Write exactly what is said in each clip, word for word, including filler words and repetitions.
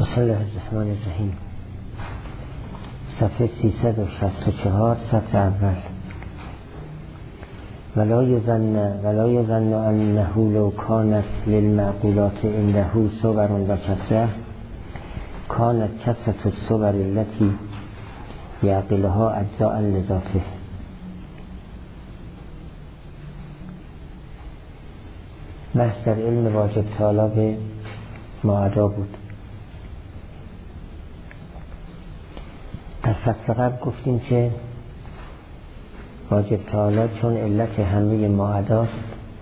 بسم الله الرحمن الرحیم. صفحه سیصد و شصت و چهار، سطر اول. ولا یظن ولا یظن انه لو کانت للمعقولات عنده صور و کثرة کانت کثرة الصور التي یعقلها اجزاء لذاته. بحث در علم واجب تعالی به معادا بود. در فصل قبل گفتیم که واجب تعالی چون علت همه معاداست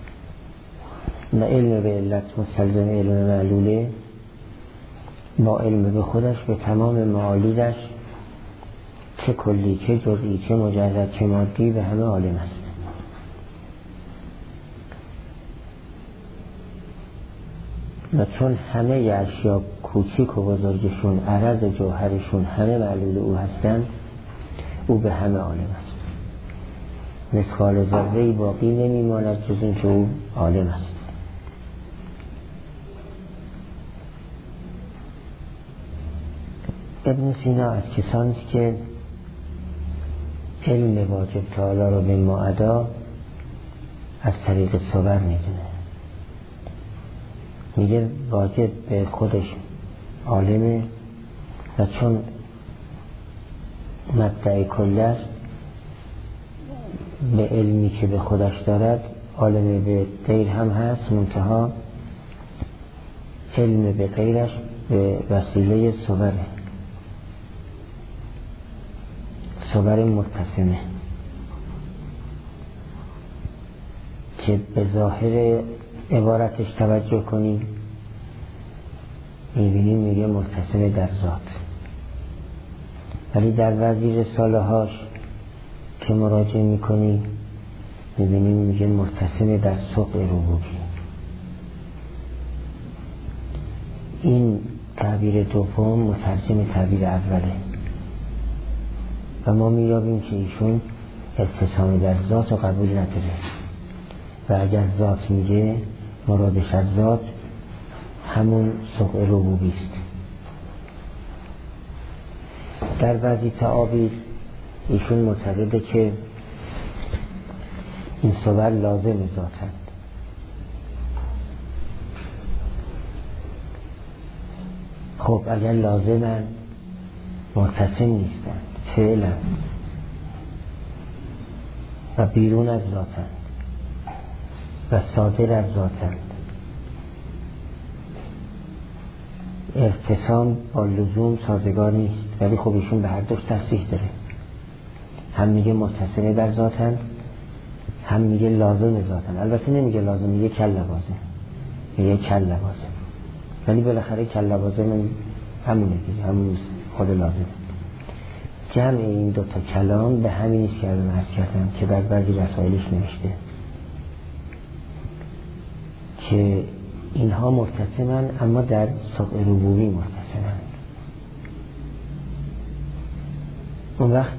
و علم به علت مستلزم علم معلوله، با علم به خودش به تمام معالیدش چه کلی چه جزئی چه مجرد چه مادی به همه عالم است. و چون همه اشیا کوچیک و بزرگشون عرض جوهرشون همه معلول او هستند، او به همه عالم است. مثقال ذره‌ای باقی نمیماند جز این که او عالم است. ابن سینا از کسانی که علم واجب تعالی را به معادا از طریق صور میدونه. میگه واجب به خودش عالمه و چون مبدأ کل است، به علمی که به خودش دارد عالم به غیر هم هست، منتها علم به غیرش به وسیله صوره، صور متصمه که به ظاهر عبارتش توجه کنیم میبینیم میگه متصمه در ذات، ولی در وزیر رساله هاش که مراجعه میکنیم میبینیم میگه متصمه در سوق ربوبی. این تعبیر دوم مترجم تعبیر اوله و ما میابیم که ایشون اتصام در ذات رو قبول نداره و اگر ذات میگه مرادش از ذات همون سوق ربوبی است. در بعضی تعابیر ایشون معتقده که این صور لازم ذاتند. خب اگر لازمن متصم نیستند، فعلا و بیرون از ذاتند و صادر از ذاتند، ارتسام با لزوم سازگار نیست. ولی خب ایشون به هر دوش تصریح داره، هم میگه متصمه در ذاتند، هم میگه لازم ذاتند. البته نمیگه لازم، میگه کل لوازم، میگه کل لوازم، ولی بالاخره کل لوازم همونه دیگه، همون خود لازم. جمع این دوتا کلام به همین است که الان عرض کردم که در بعضی رسائلش نوشته که اینها متصمن اما در سوق ربوبی متصمن. اون وقت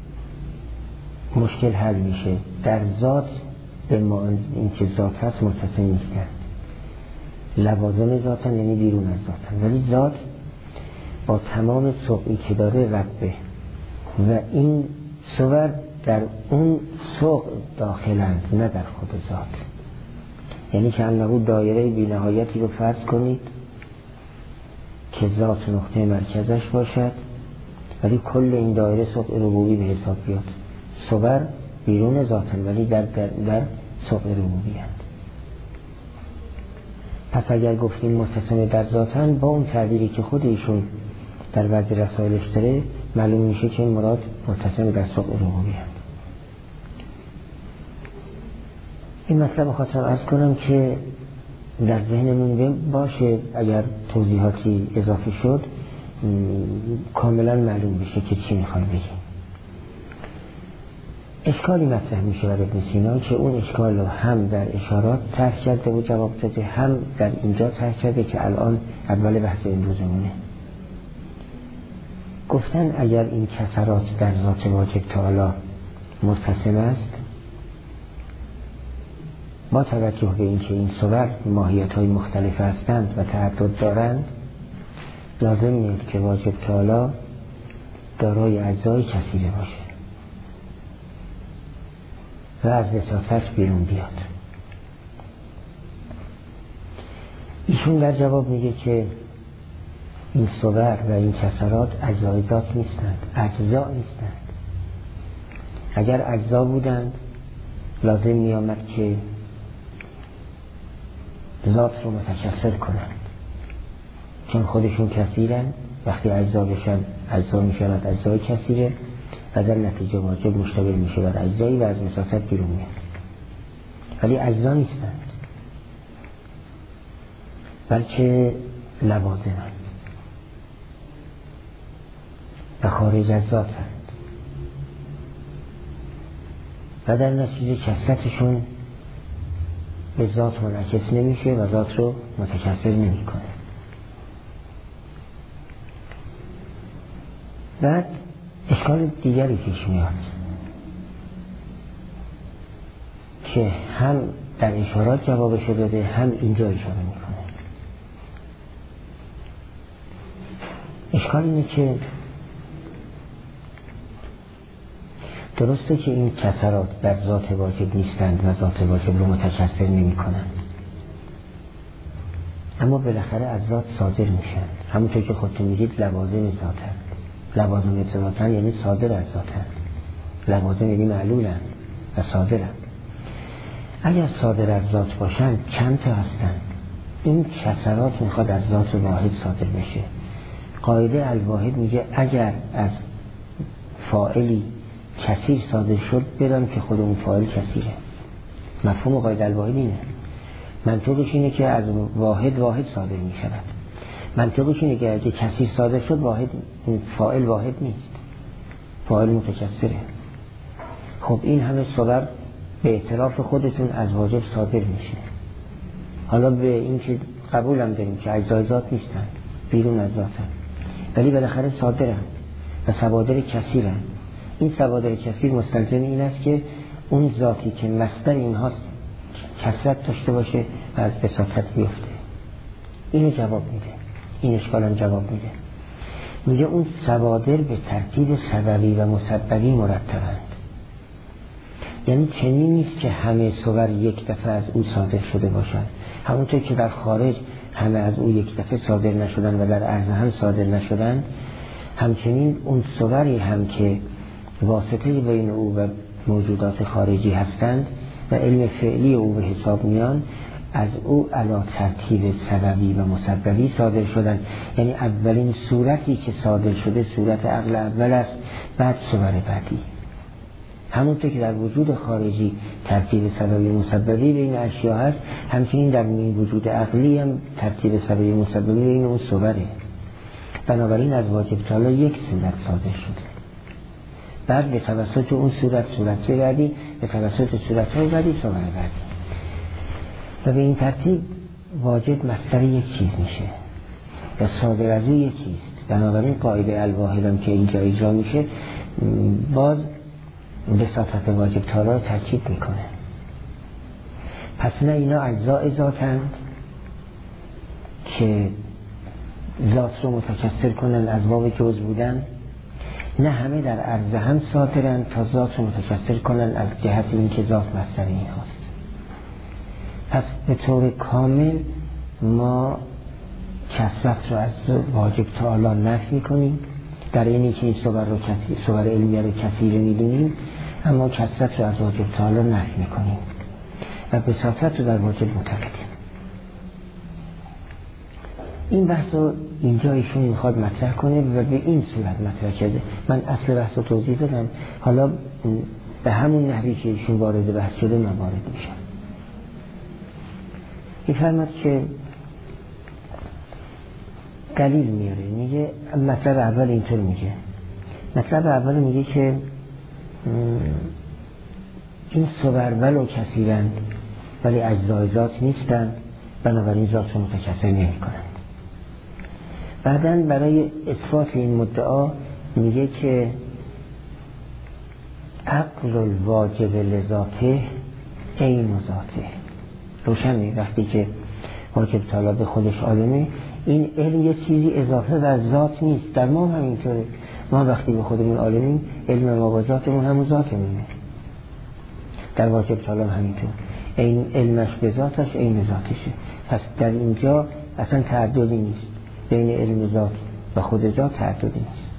مشکل حل میشه. در ذات به ما این که ذات هست متصم نیستن، لوازم ذاتن یعنی بیرون از ذاتن، ولی ذات با تمام سوقی که داره ربه و این صور در اون سوق داخلند، نه در خود ذات. یعنی که انه دایره بی نهایتی رو فرض کنید که ذات نقطه مرکزش باشد، ولی کل این دایره سوق ربوبی به حساب بیاد. صور بیرون ذاتن ولی در, در, در سوق ربوبی هست. پس اگر گفتیم متصم در ذاتن، با اون تعبیری که خود ایشون در بعضی رسائلش داره معلوم میشه که این مراد متصم در سوق ربوبی هست. این مطلب خواستم عرض کنم که در ذهنمون باشه، اگر توضیحاتی اضافه شد کاملا معلوم بشه که چی میخوام بگیم. اشکالی مطرح میشه برای ابن سینا که اون اشکال رو هم در اشارات طرح کرده و جواب داده، هم در اینجا طرح کرده که الان اول بحث امروزمونه. گفتن اگر این کسرات در ذات واجب تعالی متصم است، با توجه به اینکه این صور ماهیت های مختلف هستند و تعدد دارند، لازم نیست که واجب تعالی دارای اجزای کثیره باشه و از وساطت بیرون بیاد. ایشون در جواب میگه که این صور و این کسرات اجزای ذات نیستند، اجزا نیستند. اگر اجزا بودند لازم میامد که ذات رو متکثر کنند، چون خودشون کثیرن. وقتی اجزا بشن اجزا میشوند اجزای کثیره و در نتیجه واجب مشتمل میشه بر اجزایی و از مساحت بیرون میاد. ولی اجزا نیستند بلکه لوازمند و خارج از ذاتند و در نتیجه کثرتشون به ذات منعکس نمیشه و ذات رو متکثر نمیکنه. بعد اشکال دیگری پیش میاد که هم در اشارات جوابشو داده هم اینجا اشاره میکنه. اشکال اینه که درسته که این کسرات در ذات واجب نیستند و ذات واجب رو متکثر نمی کنند، اما بالاخره از ذات صادر میشن. همونطور که خودتون میگید لوازم ذاتند. لوازم ذاتند یعنی صادر از ذاتند. لوازم یعنی معلولند و صادرند. اگر صادر از ذات باشند چند تا هستند؟ این کسرات میخواد از ذات واحد صادر بشه. قاعده الواحد میگه اگر از فاعلی کثیر صادر شد بدان که خود اون فاعل کثیره. مفهوم قاعده الواحد اینه. منطقش اینه که از واحد واحد صادر می شود. منطقش اینه که اگه کثیر صادر شد واحد فاعل واحد نیست، فاعل متکثره. خب این همه صور به اعتراف خودتون از واجب صادر میشه. حالا به این که قبولم داریم که اجزای ذات نیستن، بیرون از ذاتن، ولی بالاخره صادرن و صوادر کثیرن. این صوادر کثیر مستلزم این است که اون ذاتی که مصدر اینها کثرت داشته باشه و از بساطت بیفته. اینو جواب میده، این اشکالم جواب میده. میگه اون صوادر به ترتیب سببی و مسببی مرتبند. یعنی چنین نیست که همه صور یک دفعه از او صادر شده باشند. همونطور که در خارج همه از او یک دفعه صادر نشدن و در عرض هم صادر نشدن، همچنین اون صوری هم که واسطه بین او و موجودات خارجی هستند و علم فعلی او به حساب میان، از او علا ترتیب سببی و مسببی صادر شدن. یعنی اولین صورتی که صادر شده صورت عقل اول است، بعد صور بعدی. همونطور که در وجود خارجی ترتیب سببی و مسببی بین اشیا هست، همچنین در وجود عقلی هم ترتیب سببی و مسببی بین اون صوره. بنابراین از واجب تعالی یک صورت صادر شده، بعد به توسط اون صورت صورت بعدی، به توسط صورت های بعدی صور بعدی، و به این ترتیب واجب مصدر یک چیز میشه و صادر از او یکیست. بنابراین قاعده الواحد هم که اینجا اجرا میشه باز بساطت واجب تعالی رو تاکید میکنه. پس نه اینا اجزاء ذاتند که ذات رو متکثر کنن از باب جز بودن، نه همه در عرض هم صادرن تا ذات رو متکثر کنن از جهت اینکه ذات مصدر این هاست. پس به طور کامل ما کثرت رو از واجب تعالی نفی میکنیم، در اینی که این صور رو کثیر، صور علمیه رو کثیر میدونیم، اما کثرت رو از واجب تعالی نفی میکنیم و بساطت رو در واجب معتقدیم. این بحث رو اینجا ایشون میخواد مطرح کنه و به این صورت مطرح کرده. من اصل بحث رو توضیح دادم، حالا به همون نحوی که ایشون وارد بحث شده من وارد میشم. میفرماد که دلیل میاره، میگه مطلب اول اینطور میگه. مطلب اول میگه که این صور ولو کثیرند ولی اجزای ذات نیستند، بنابراین ذات رو متکثر نمی کنند. بعدن برای اثبات این مدعا میگه که عقل الواجب لذاته عین ذاته. روشنه وقتی که واجب تعالی به خودش عالمه، این علم یه چیزی اضافه و ذات نیست. در ما همینطوره، ما وقتی به خودمون عالمیم علم ما با ذاتمون همون ذاتمونه. در واجب تعالی همینطور، این علمش به ذاتش این ذاتشه. پس در اینجا اصلا تعددی نیست بین علم ذات و خود ذات، تعددی نیست.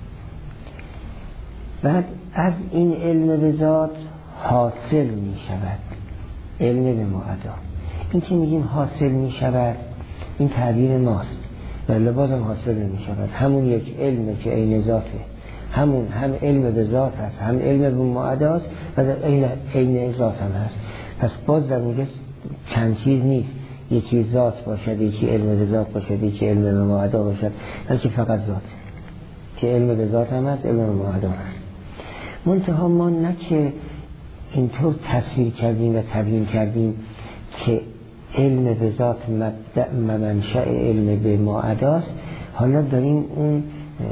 بعد از این علم به ذات حاصل می شود علم به معدا. این که میگیم حاصل می شود این تعبیر ماست، ولی بازم حاصل نمی شود. همون یک علم که عین ذاته، همون هم علم به ذات هست هم علم به معدا است و عین عین ذات هم هست. پس باز در اینجا چند چیز نیست، یکی ذات باشد، یکی علم به ذات باشد، یکی علم به معدا باشد، بلکه فقط ذات که علم به ذات هم هست، علم به معدا هست. منتها ما نه که اینطور تصویر کردیم و تبیین کردیم که علم به ذات مبدأ و منشأ علم به معداست، حالا داریم اون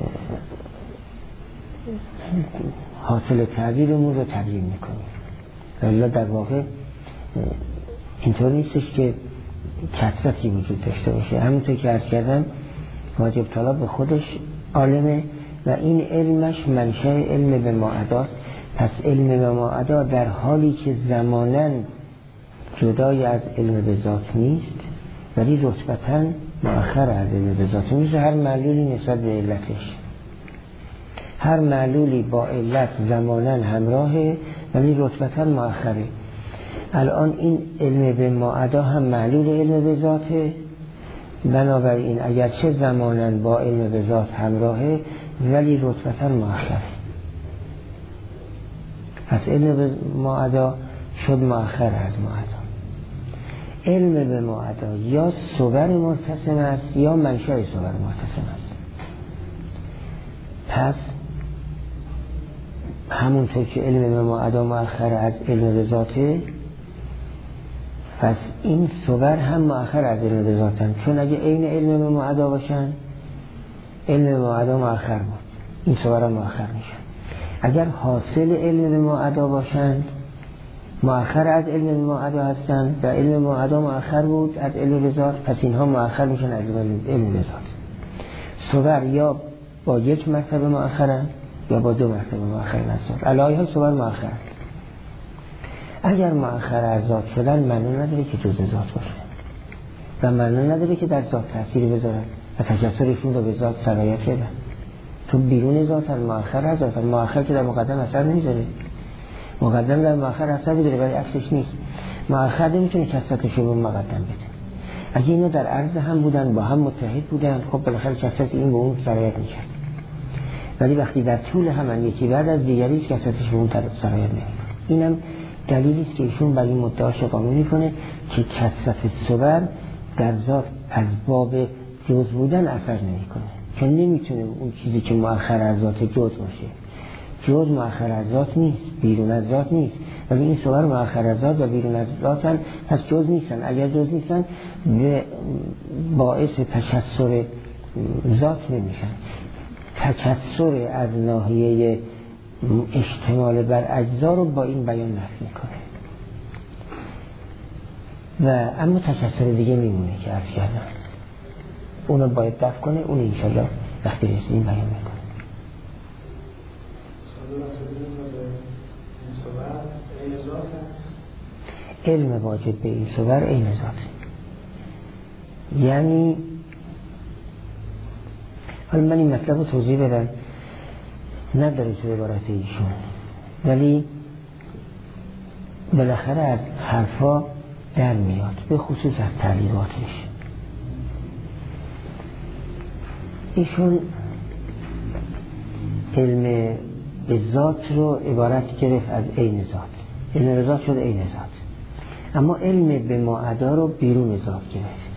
حاصل تعبیرمون رو تبیین میکنیم. ولی در واقع اینطور نیستش که کثرتی وجود داشته باشه. همونطور که عرض کردم واجب طلب به خودش عالمه و این علمش منشأ علم به معداست. پس علم به معدا در حالی که زماناً جدای از علم به ذات نیست ولی رتبتاً مؤخر از علم به ذات نیست. هر معلولی نسبت به علتش، هر معلولی با علت زماناً همراهه ولی رتبتاً مؤخره. الان این علم به معدا هم معلول علم به ذاته، بنابراین اگرچه زماناً با علم به ذات همراهه ولی رتبتاً مؤخره. پس علم به معدا شد مؤخر از معدا. علم به معدا یا صور متصم است یا منشأ صور متصم است. پس همونطور که علم به معدا مؤخر از علم به ذاته، پس این صور هم مؤخر از علم به ذاتن، چون اگه عین علم به معدا باشن علم به معدا مؤخر بود، این صور هم مؤخر میشن. اگر حاصل علم به معدا باشند مؤخر از علم به معدا هستند و علم به معدا مؤخر بود از علم به ذات، پس اینها مؤخر میشن از علم به ذات. صور یا با یک مرتبه مؤخرن یا با دو مرتبه مؤخر هستند. علایها صور مؤخر. اگر مؤخر از ذات شدن معنی نداره که جزء ذات باشه و معنی نداره که در ذات تأثیر بذارن و تجسرشون رو به ذات سرایت بدن. تو بیرون ذات مؤخر از ذات، مؤخر که در مقدم اثر نمیذاره، مقدم در مؤخر اثر میذاره ولی عکسش نیست. مؤخر نمیتونه کثرتش رو مقدم بده. اگه اینا در عرض هم بودن با هم متحد بودن خب بالاخره کثرت این به اون سرایت میکرد، ولی وقتی در طول هم یکی بعد از دیگری کثرتش به اون طرف سرایت نمیکنه. اینم دلیلی است که ایشون برای این مدعاش قانون میکنه که کثرت صور در ذات از باب جز بودن اثر نمیکنه، که نمیتونه اون چیزی که مؤخر از ذات جز باشه. جز مؤخر از ذات نیست، بیرون از ذات نیست، ولی این صور مؤخر از ذات و بیرون از ذاتن، پس جز نیستن. اگر جز نیستن باعث تکثر ذات نمیشن. تکثر از ناحیه اشتمال بر اجزا رو با این بیان نفی میکنه و اما تکثر دیگه میمونه که عرض کردم اونو باید دفع کنه. اون انشالله وقتی رسیدیم بیان میکنه. علم واجب به این صور عین ذاته. یعنی حالا من این مطلب رو توضیح بدم، نداره تو عبارت ایشون، ولی بالاخره از حرفا در میاد، به خصوص از تعلیقاتش. ایشون علم به ذات رو عبارت گرفت از عین ذات، علم به ذات شد عین ذات، اما علم به معدا رو بیرون ذات گرفت.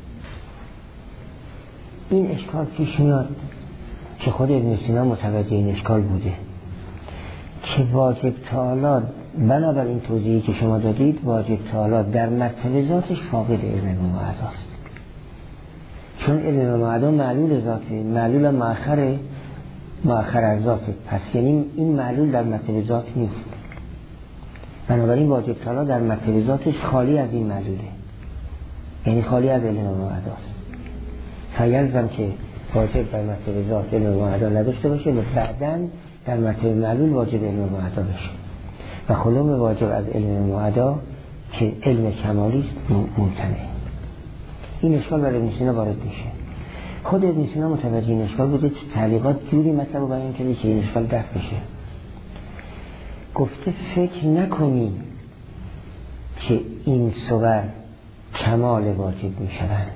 این اشکال پیش میاد که خود ابن سینا متوجه این اشکال بوده که واجب تعالی بنابر این توضیحی که شما دادید واجب تعالی در مرتبه ذاتش فاقد علم به معدا است، چون علم به معدا معلول ذاته، معلول مؤخره، مؤخر از ذاته. پس یعنی این معلول در مرتبه ذات نیست، بنابراین واجب تعالی در مرتبه ذاتش خالی از این معلوله، یعنی خالی از علم به معدا است. فیلزم که واجب بر مرتبه ذات علم معدا نداشته باشه و بعداً در مرتبه معلول واجب علم معدا بشه و خلوم واجب از علم معدا که علم کمالی است ممتنه. این اشکال برای ابن سینا وارد میشه. خود ابن سینا متوجه این اشکال بوده، تو تعلیقات جوری مطلب رو بیان کرده که این اشکال دفع بشه. گفته فکر نکنی که این صور کمال واجب میشوند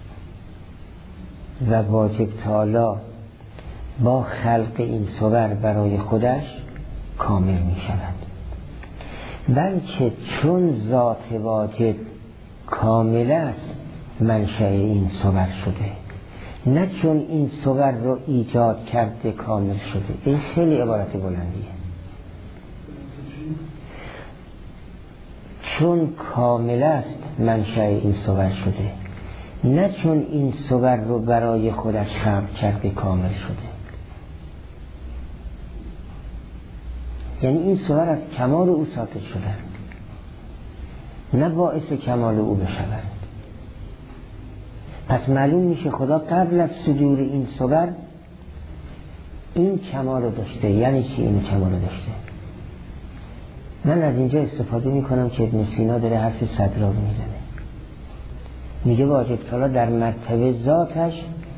و واجب تعالی با خلق این صور برای خودش کامل میشوند، بلکه چون ذات واجب کامل است منشأ این صور شده، نه چون این صور رو ایجاد کرده کامل شده. این خیلی عبارت بلندیه. چون کامل است منشأ این صور شده، نه چون این صور رو برای خودش خلق کرده کامل شده. یعنی این صور از کمال او ساقط شدند، نه باعث کمال او بشوند. پس معلوم میشه خدا قبل از صدور این صور این کمال رو داشته. یعنی چی این کمال رو داشته؟ من از اینجا استفاده میکنم که ابن سینا داره حرف صدرا رو میزنه. میگه واجب تعالی در مرتبه ذاتش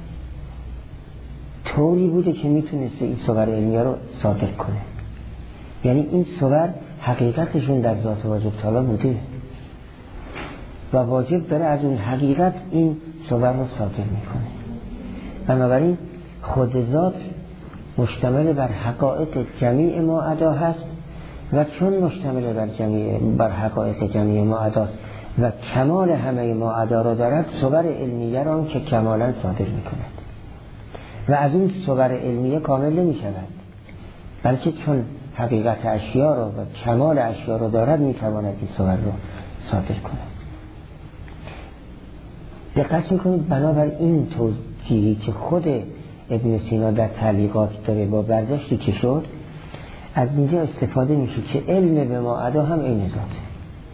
طوری بوده که میتونسته این صور علمیه رو صادر کنه. یعنی این صور حقیقتشون در ذات واجب تعالی بوده و واجب داره از اون حقیقت این صور رو صادر میکنه. بنابراین خود ذات مشتمل بر حقایق جمیع ما ادا هست و چون مشتمل بر جمیع بر حقایق جمیع ما ادا و کمال همه ما ادا را دارد، صور علمیه را که کمالا صادر میکند و از اون صور علمیه کامل نمی شود، بلکه چون حقیقت اشیا را و کمال اشیا را دارد میتواند این صور را صادر کند. دقت میکنید بنابر این توضیحی که خود ابن سینا در تعلیقات داره با برداشتی که شد، از اینجا استفاده میشه که علم به ما ادا هم عین ذاته،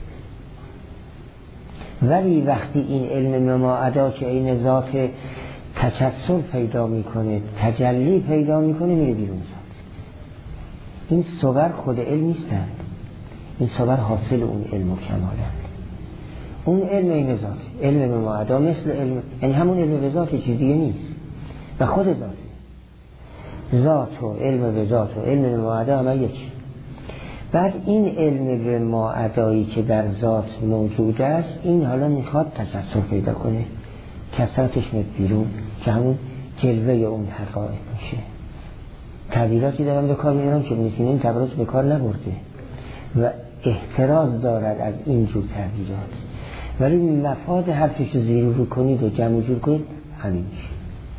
ولی وقتی این علم به ما ادا که عین ذات تکثر پیدا میکنه، تجلی پیدا میکنه، میره بیرون ذات. این صور خود علم نیستند، این صور حاصل اون علم و کمالند. اون علم عین ذات، علم به ما ادا مثل علم، یعنی همون علم به ذات، چیز دیگه نیست و خود ذات. ذات و علم به ذات و علم به ما ادا همه یک. بعد این علم به ما ادایی که در ذات موجود است، این حالا میخواد تکثر پیدا کنه، کثرتش میاد بیرون که همون جلوه اون حقایق میشه. تعبیراتی دارم به کار میارم که ابن سینا این تعبیرات به کار نبرده و احتراز دارد از اینجور تعبیرات، ولی مفاد حرفش رو زیر رو کنید و جمع جور کنید همین میشه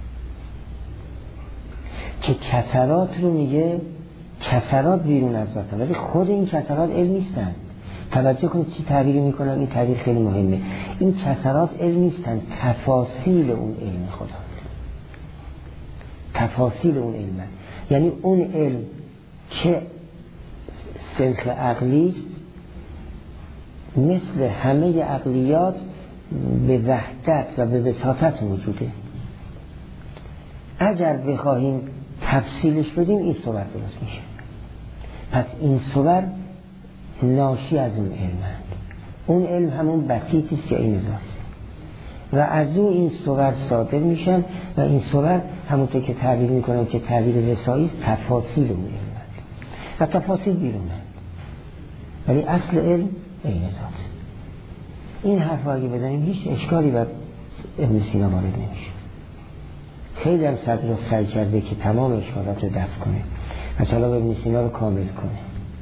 که کثرات رو میگه کثرات بیرون از ذاتن، ولی خود این کثرات علم نیستن. توجه کنید چی تعبیری میکنم، این تعبیر خیلی مهمه. این کثرات علم نیستن، تفاصیل اون علم خدا، تفاصیل اون علم. یعنی اون علم که سنخ عقلی است، مثل همه عقلیات به وحدت و به وساطت موجوده. اگر بخواهیم تفصیلش بدیم این صور درست میشه. پس این صور ناشی از اون علمند. اون علم همون بسیطی است که این ذات و از اون این صور صادر میشن و این صور همونطور که تعبیر میکنم که تعبیر رسایی است، تفاصیل اون علمند و تفاصیل بیرونند، ولی اصل علم این ذات. این حرف اگه بزنیم هیچ اشکالی بر ابن سینا وارد نمیشه. خیلی هم صدر رو سعی کرده که تمام اشکالات رو دفع کنه و طلب ابن سینا رو کامل کنه.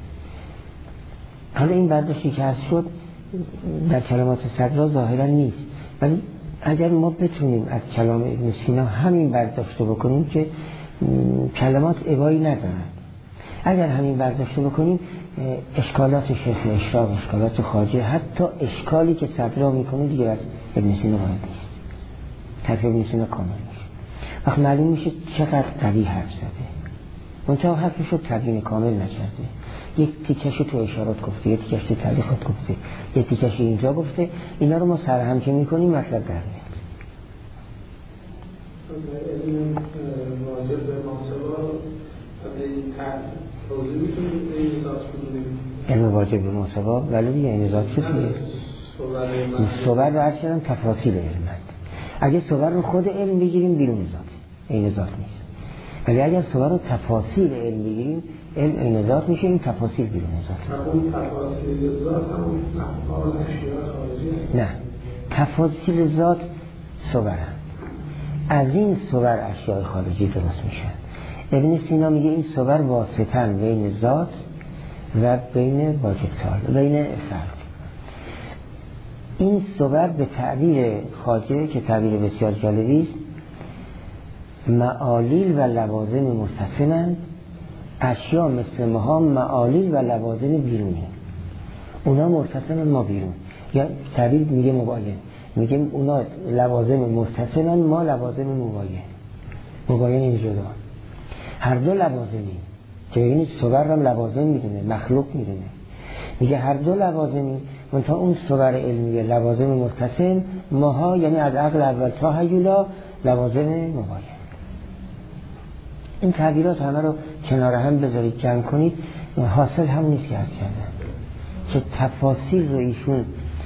حالا این برداشتی که هست شد در کلمات صدر ظاهرا نیست، ولی اگر ما بتونیم از کلام ابن سینا همین برداشت بکنیم که کلمات ابایی ندارند، اگر همین برداشت بکنیم اشکالات شیخ اشراق، اشکالات خارجه، حتی اشکالی که صدر میکنه دیگه از ابن سینا وارد نیست، حرف ابن سینا کامل میشه. وقت معلوم میشه چقدر قوی حرف زده، منتها حرفش رو تبیین کامل نکرده. یک تیکش تو اشارات گفته، یک تیکش تو تعلیقات گفته، یک تیکش اینجا گفته. اینا رو ما سرهم که میکنیم مطلب در میاد. علم واجب به محاسبه این توضیح میتونید این ذات کنید؟ علم واجب به محاسبه ولی دیگه این ذات چیه؟ صور رو عرض کردم تفاصیل علمند. اگه صور رو خود علم بگیریم بیرون ذات، این ذات نیست. ولی اگر صور رو تفاصیل علم بگیریم علم این ذات میشه، این تفاصیل بیرون ذات. اون تفاصیل ذات همون افعال اشیاء خارجی؟ نه، تفاصیل ذات صورن. از این صور اشیاء خارجی درست میشن. ابن سینا میگه این صور واسطن بین ذات و بین واجب تعالی، بین فرد. این صور به تعبیر خواجه که تعبیر بسیار جالبی است، معالیل و لوازم متصلند. اشیاء مثل ما معالیل و لوازم بیرونی، اونا متصلن ما بیرون. یا تعبیر میگه مباین، میگه اونا لوازم متصلن ما لوازم مباین. مباین این جدا، هر دو لوازمی که این صور هم لوازم میدونه، مخلوق میدونه. میگه هر دو لوازمی، منتها اون صور علمیه لوازم متصل، ماها یعنی از عقل اول تا هیولا لوازم مباین. این تعبیرات همه رو کنار هم بذارید جمع کنید، حاصل هم نیست که هست کردن که تفاصیل رو ایشون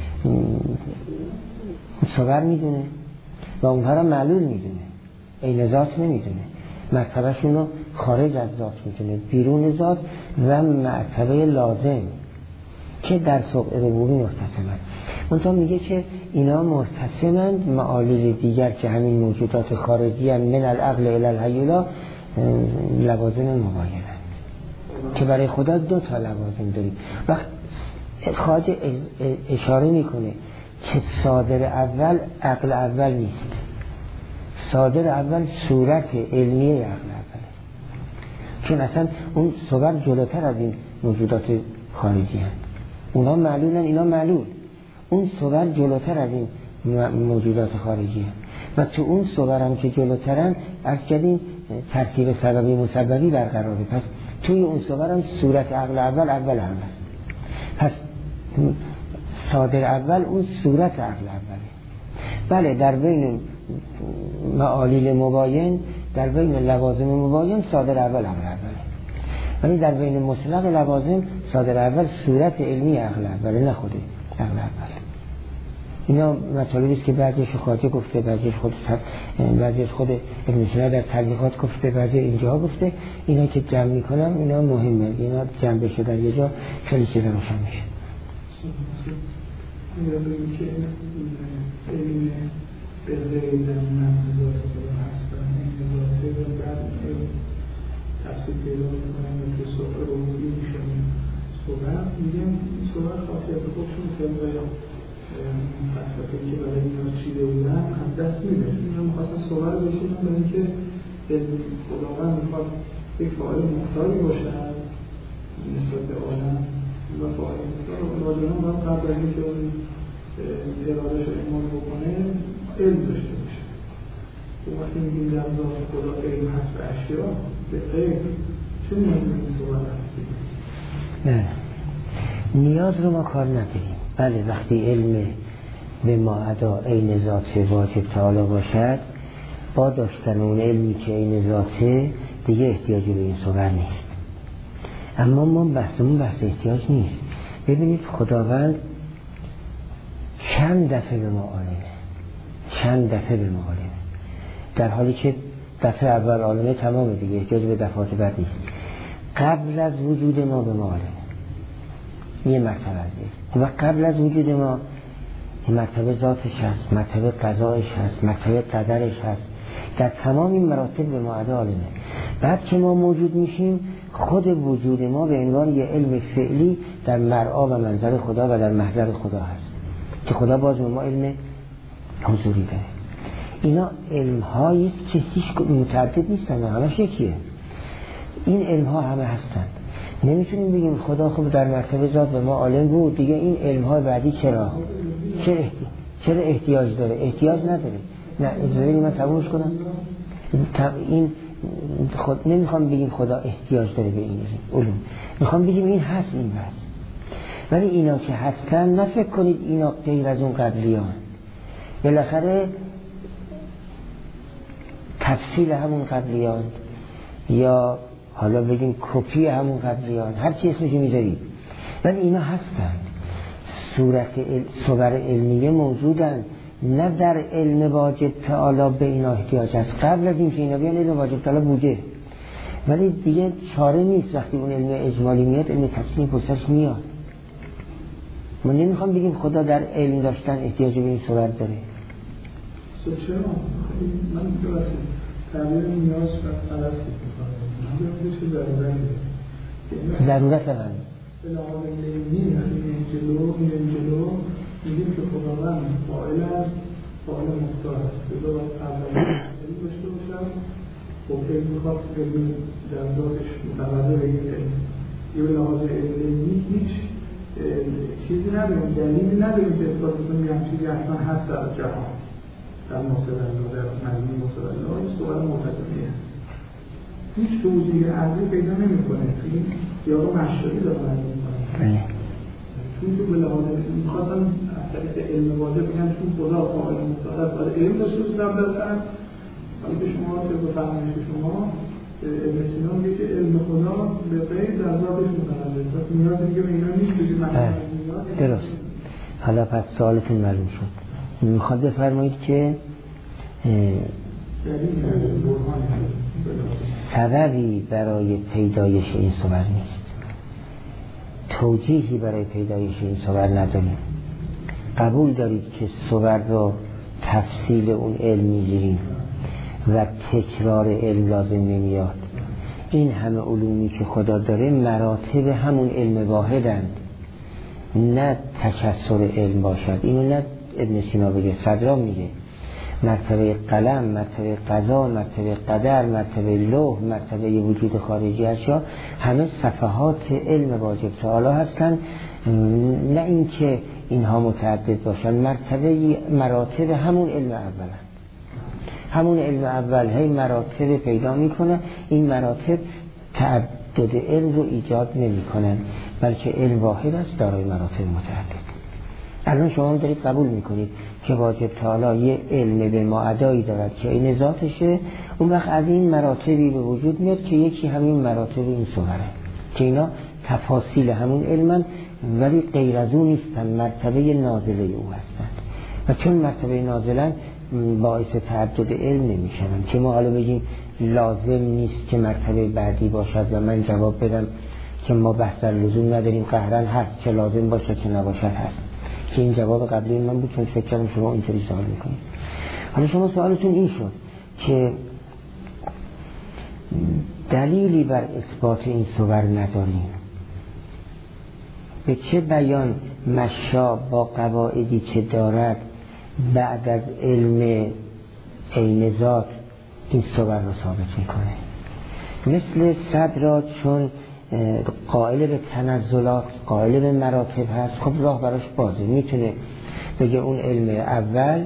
صور میدونه و اونها رو معلول میدونه، این ذات نمیدونه. مرتبهشون رو خارج از ذات میدونه، بیرون ذات و مرتبه لازم که در سوق ربوبی مرتسمند. منتها میگه که اینا مرتسمند معالیل دیگر که همین موجودات خارجی هم من العقل الی الهیولا لوازم مباینند که برای خدا دو تا لوازم داریم. وقت خواجه اشاره میکنه که صادر اول عقل اول نیست، صادر اول صورت علمیه عقل اوله، چون اصلا اون صور جلوتر از این موجودات خارجی هست. اونا معلولن، اینا معلول. اون صور جلوتر از این موجودات خارجی هست و تو اون صور هم که جلوترن از کردیم ترتیب سببی مسببی برقراره. پس توی اون صور هم صورت عقل اول اول هم هست. پس صادر اول اون صورت عقل اوله. بله در بین معالیل مباین، در بین لوازم مباین صادر اول عقل اوله، ولی در بین مطلق لوازم صادر اول صورت علمی عقل اوله، نه خود عقل اول. اینا مطالبی است که بعضیش خواجه گفته، بعضیش خود بعضیش خود ابن سینا در تبلیغات گفته، بعضی اینجا گفته. اینا که جمع میکنم اینا مهمه، اینا جمع بشه در یه جا خیلی چیزا روشن میشه. می‌دونیم که علم به غیر نظر خدا هست و این ذاته و بعد تفسیر پیدا می‌کنم و که سوء ربوبی می‌شونیم صحبت میگم صحبت خاصیت خودشون طبق فلسفه‌ای که برای اینا چیده بودن از دست میده. اینا می‌خواستن صحبت بشونن برای اینکه خداوند می‌خواد یک فاعل محتاجی باشد نسبت به عالم و فاعل محتاج و عالم باید قبل از اینکه اون ارادهش رو اعمال بکنه علم داشته باشه. و وقتی میگیم در ذات خدا علم هست به اشیا به غیر چون نیازی این صحبت هستی؟ نه نیاز رو ما کار نداریم. بله وقتی علم به معدا عین ذات واجب تعالی باشد، با داشتن اون علمی که عین ذاته دیگه احتیاجی به این صور نیست. اما ما بحثمون بحث احتیاج نیست. ببینید خداوند چند دفعه به ما عالمه، چند دفعه به ما عالمه، در حالی که دفعه اول عالمه تمامه دیگه، احتیاج به دفعات بعد نیست. قبل از وجود ما به ما عالمه، یه مرتبه است. و قبل از وجود ما مرتبه ذاتش هست، مرتبه قضایش هست، مرتبه قدرش هست. در تمام این مراتب به ما عالمه. بعد که ما موجود میشیم، خود وجود ما به عنوان یه علم فعلی در مرعا و منظر خدا و در محضر خدا هست که خدا باز به ما علم حضوری داره. اینا علم هایی است که هیچ متعدد نیستن، همش یکیه. این علم ها همه هستند. نمیتونیم بگیم خدا خوب در مرتبه ذات به ما عالم بود دیگه این علم های بعدی چرا چرا احتیاج, چرا احتیاج داره؟ احتیاج نداره. نه اجازه من تمومش کنم. این خود نمیخوام بگیم خدا احتیاج داره به این علوم، میخوام بگیم این هست، این هست. ولی اینا که هستن نفکر کنید اینا غیر از اون قبلیان. بالاخره تفصیل همون قبلیان یا حالا بگیم کپی همون قبلیان، هر چی اسمشو میذارید، ولی اینا هستن. صورت صور علمیه موجودن، نه در علم واجب تعالی به اینا احتیاج است. قبل از اینکه اینا بیان علم واجب تعالی بوده، ولی دیگه چاره نیست. وقتی اون علم اجمالی میاد، علم تفصیلی پشتش میاد. ما نمیخوام بگیم خدا در علم داشتن احتیاج به این صورت داره. چرا؟ من ببخشید تعبیر نیاز و طلب میکنم. من بگم چه ضرورتی داره. ضرورت من. به لحاظ علمی این جلو این جلو میگیم که خداوند فاعل است، فاعل مختار است. به لحاظ اولی علم داشته باشم، خب فکر میخواد که در ذاتش متولد بگیره. یه به لحاظ علمی هیچ چیزی نداریم، دلیلی نداریم که اثبات کنیم یه چیزی اصلا هست در جهان، در مصدر الله، در مضمون مصدر الله. این سوال متصلی است، هیچ توضیح عقلی پیدا نمی‌کنه. این سیاق مشروعی داره نظر می‌کنه، چون که به لحاظ می‌خواستم از طریق علم واجب بگم چون خدا فاعل مطلق است، ولی علم داشته باشه در درصد. ولی که شما که به فرمایش شما ابن سینا میگه که علم خدا به غیر در ذاتش متعلق است، پس نیاز دیگه به اینا نیست. بگید مثلا درست. حالا پس سوالتون معلوم شد. میخواد بفرمایید که سببی برای پیدایش این صور نیست، توجیهی برای پیدایش این صور نداریم. قبول دارید که صور را تفصیل اون علم میگیریم و تکرار علم لازم نمیاد. این همه علومی که خدا داره مراتب همون علم واحدند، نه تکثر علم باشد. اینو نه ابن سینا بگه، صدرام میگه مرتبه قلم، مرتبه قضا، مرتبه قدر، مرتبه لوح، مرتبه وجود خارجی اشیا، همه صفحات علم واجب تعالی هستن، نه اینکه اینها متعدد باشن. مرتبه مراتب همون علم اول، همون علم اول هی مراتب پیدا میکنه. این مراتب تعدد علم رو ایجاد نمیکنن، بلکه علم واحد است دارای مراتب متعدد. الان شما دارید قبول میکنید که واجب تعالی یه علم به ما ادایی دارد که این ذاتشه. اون وقت از این مراتبی به وجود میاد که یکی همین مراتب این صوره، که اینا تفاصیل همون علمن ولی غیر از اون نیستن، مرتبه نازله او هستند. و چون مرتبه نازلن باعث تعدد علم نمیشن که ما حالا بگیم لازم نیست که مرتبه بعدی باشد و من جواب بدم که ما بحث در لزوم نداریم، قهرن هست که لازم باشه که نباشد هست، که این جواب قبلی من بود چون فکر کردم شما اینطوری سوال میکنید. حالا شما سوالتون این شد که دلیلی بر اثبات این صور نداریم. به چه بیان مشا با قواعدی که دارد بعد از علم عین ذات این صور رو ثابت میکنه؟ مثل صدر چون قائل به تنزلات، قائل به مراتب هست، خب راه براش بازه، میتونه بگه اون علم اول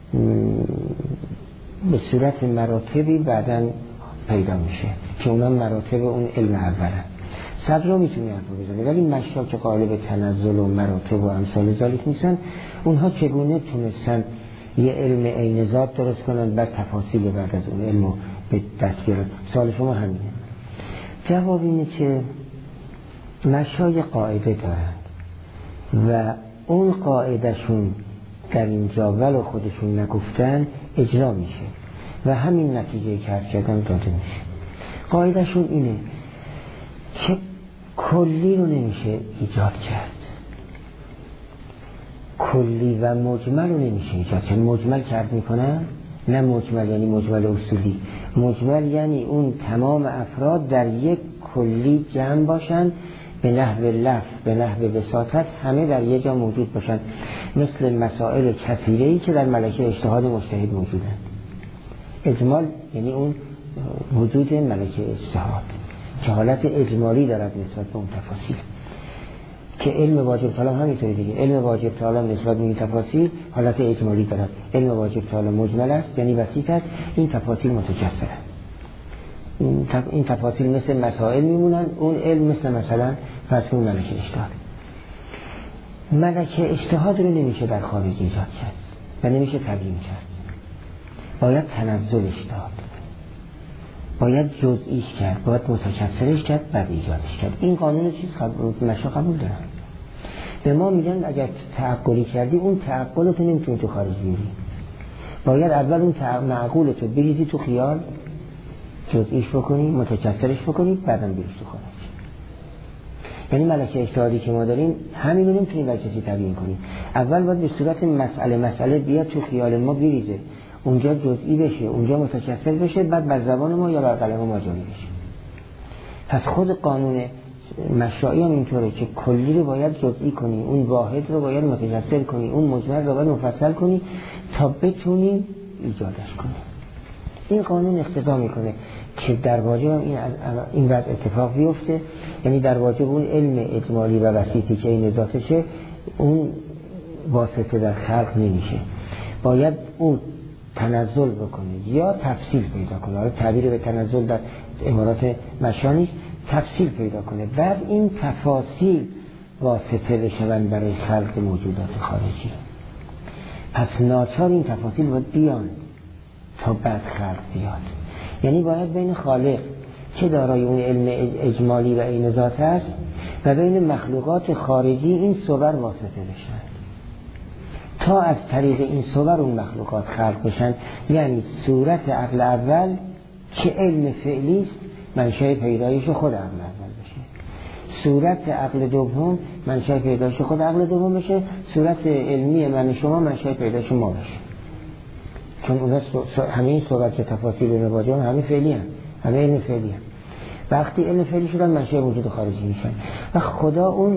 به صورت مراتبی بعداً پیدا میشه که اونم مراتب اون علم اوله. صدر رو میتونه حرف بزنه، ولی مشا که قائل به تنزل و مراتب و امثال ذالک نیستن، اونها چگونه تونستن یه علم عین ذات درست کنن بعد تفاصیل بعد از اون علم رو به دست بیارن؟ سوال شما همینه. جواب اینه که مشای قاعده دارند و اون قاعدهشون در اینجا ولو خودشون نگفتن اجرا میشه و همین نتیجه که هست کردن داده میشه. قاعدهشون اینه که کلی رو نمیشه ایجاد کرد، کلی و مجمل رو نمیشه ایجاد کرد. مجمل که عرض میکنن، نه مجمل یعنی مجمل اصولی، مجمل یعنی اون تمام افراد در یک کلی جمع باشن، به نحو لفظ، به نحو بساطت، همه در یک جا موجود باشن، مثل مسائل کثیره‌ای که در ملکه اجتهاد مجتهد موجودن. اجمال یعنی اون وجود ملکه اجتهاد که حالت اجمالی دارد نسبت به اون تفاصیل، که علم واجب تعالی همینطوری دیگه. علم واجب تعالی نسبت به این تفاصیل حالت اجمالی دارد. علم واجب تعالی مجمل است یعنی وسیط است، این تفاصیل متجسره. این تفاصیل مثل مسائل میمونن، اون علم مثل مثلا فرض ملکه اجتهاد. ملکه اجتهاد رو نمیشه در خارج ایجاد کرد و نمیشه تبیین کرد، باید تنزل اجتهاد. باید جزئیش کرد، باید متکثرش کرد، بعد ایجادش کرد. این قانون چیز قبول مشا قبول دارن. به ما میگن اگر تعقلی کردی اون تعقلتو نمیتونی تو خارج بیاری، باید اول اون معقولتو بریزی تو خیال، جزئیش بکنی، متکثرش بکنی، بعدم بیاریش تو خارج. یعنی ملکه اجتهادی که ما داریم همین رو نمیتونیم برای کسی تبیین کنیم. اول باید به صورت مسئله مسئله بیاد تو خیال ما بریزه، اونجا جزئی بشه، اونجا متکثر بشه، بعد بر زبان ما یا بر قلم ما جاری بشه. پس خود قانون مشائی هم اینطوره که کلی رو باید جزئی کنی، اون واحد رو باید متکثر کنی، اون مجمل رو باید مفصل کنی تا بتونی ایجادش کنی. این قانون اقتضا میکنه که در واجب هم این این وضع اتفاق بیفته، یعنی در واجب اون علم اجمالی و وسیطی که این ذاتشه اون واسطه در خلق نمیشه، باید اون تنزل بکنه یا تفصیل پیدا کنه. حالا تعبیر به تنزل در عبارات مشانی تفصیل پیدا کنه، بعد این تفاصیل واسطه بشون برای خلق موجودات خارجی. پس ناچار این تفاصیل باید بیان تا بعد خلق بیاد. یعنی باید بین خالق که دارای اون علم اجمالی و عین ذات است و بین مخلوقات خارجی این صور واسطه بشن تا از طریق این صور اون مخلوقات خلق بشن. یعنی صورت عقل اول که علم فعلی است منشأ پیدایش خود عقل اول بشه، صورت عقل دوم منشأ پیدایش خود عقل دوم بشه، صورت علمی من شما منشأ پیدایش ما بشه. چون اونا همه این صورت که تفاصیل رواجه همه فعلی هم، همه علم فعلی هم. وقتی علم فعلی شدن منشأ وجود خارجی میشن و خدا اون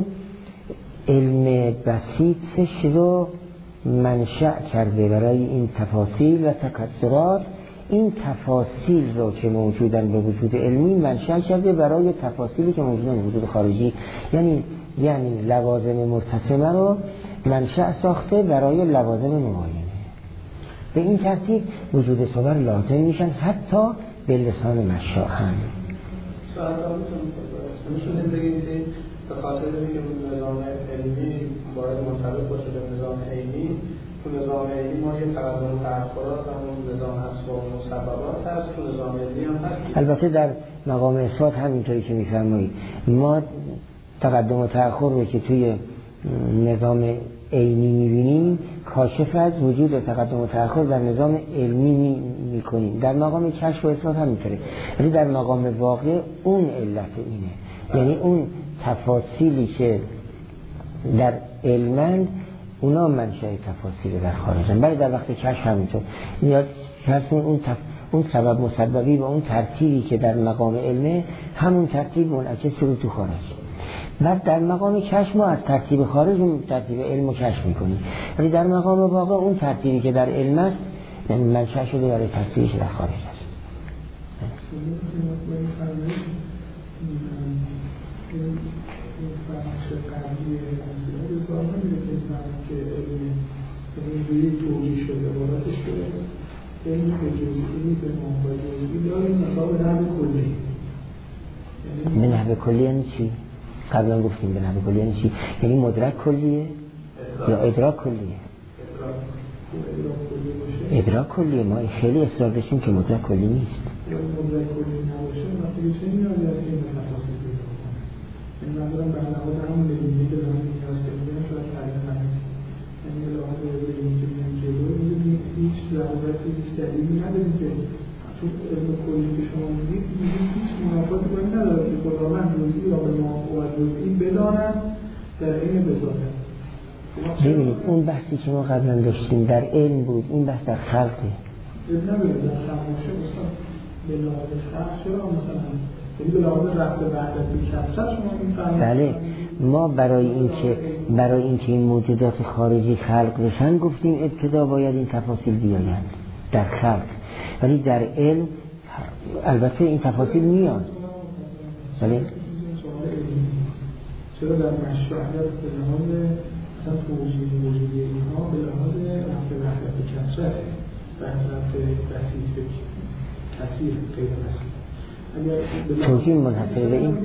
علم بسیطش رو منشأ کرده برای این تفاصیل و تکثرات. این تفاصیل رو که موجودن به وجود علمی منشأ کرده برای تفاصیلی که موجودن به وجود خارجی، یعنی یعنی لوازم مرتسمه رو منشأ ساخته برای لوازم مباینه. به این ترتیب وجود صور لازم میشن حتی به لسان مشاء هم. سوال میتونید بگید به خاطر اینکه نظام علمی باید منطبق باشه به نظام عینی، تو نظام عینی ما یه تقدم و تأخرات همون نظام اسباب و مسببات هست، تو نظام علمی هم هست. البته در مقام اثبات همینطوری که میفرمایید ما تقدم و تأخر رو که توی نظام عینی میبینیم کاشف از وجود تقدم و تأخر در نظام علمی میکنیم. در مقام کشف و اثبات همینطوره، ولی در مقام واقع اون علت اینه، یعنی اون تفاصیلی که در علمند اونا منشأ تفاصیل در خارجن، ولی در وقت کشف همینطور میاد اون تف... اون سبب مسببی و اون ترتیبی که در مقام علمه همون ترتیب منعکس رو تو خارج. بعد در مقام کشف ما از ترتیب خارج اون ترتیب علم رو کشف میکنیم، ولی در مقام واقع اون ترتیبی که در علم است یعنی منشأ شده برای ترتیبی که در خارج است. اینجوری توجیه شده عبارتش که علم به جزئی به محور جزئی داریم مثلا به نحو کلی. به نحو کلی یعنی چی؟ قبلا گفتیم به نحو کلی یعنی چی؟ یعنی مدرک کلیه یا ادراک کلیه؟ ادراک کلیه. ما خیلی اصرار داشتیم که مدرک کلی نیست. یا مدرک کلی نباشه وقتی چه نیازی از این تفاصیل پیدا کنه؟ این منظورم به لحاظ همون علمی که دارم نیاز کردیم شاید تعریف نکنیم. یعنی به لحاظ علمی که میگم جلو میگیم هیچ ضرورتی هیچ دلیلی نداریم که چون علم کلی که شما میگید میگید هیچ منافاتی باید نداره که خداوند جزئی را به محور جزئی بدانم در این بذارم. ببینید اون بحثی که ما قبلا داشتیم در علم بود، این بحث در خلقه. علم نبید در خلقه مثلا به لحاظ خلق چرا مثلا یعنی به لحاظ رفت وحدت به کسرت شما این فهمید؟ بله، ما برای اینکه برای اینکه این موجودات خارجی خلق بشن گفتیم ابتدا باید این تفاصیل بیایند در خلق، ولی در علم البته این تفاصیل میاد. بله چرا در مشاهدات به لحاظ مثلا توجیه وجودی اینها به لحاظ رفت وحدت به کسرت وحدت بسیط به کثیر غیر بسیط توجیه منحصر به این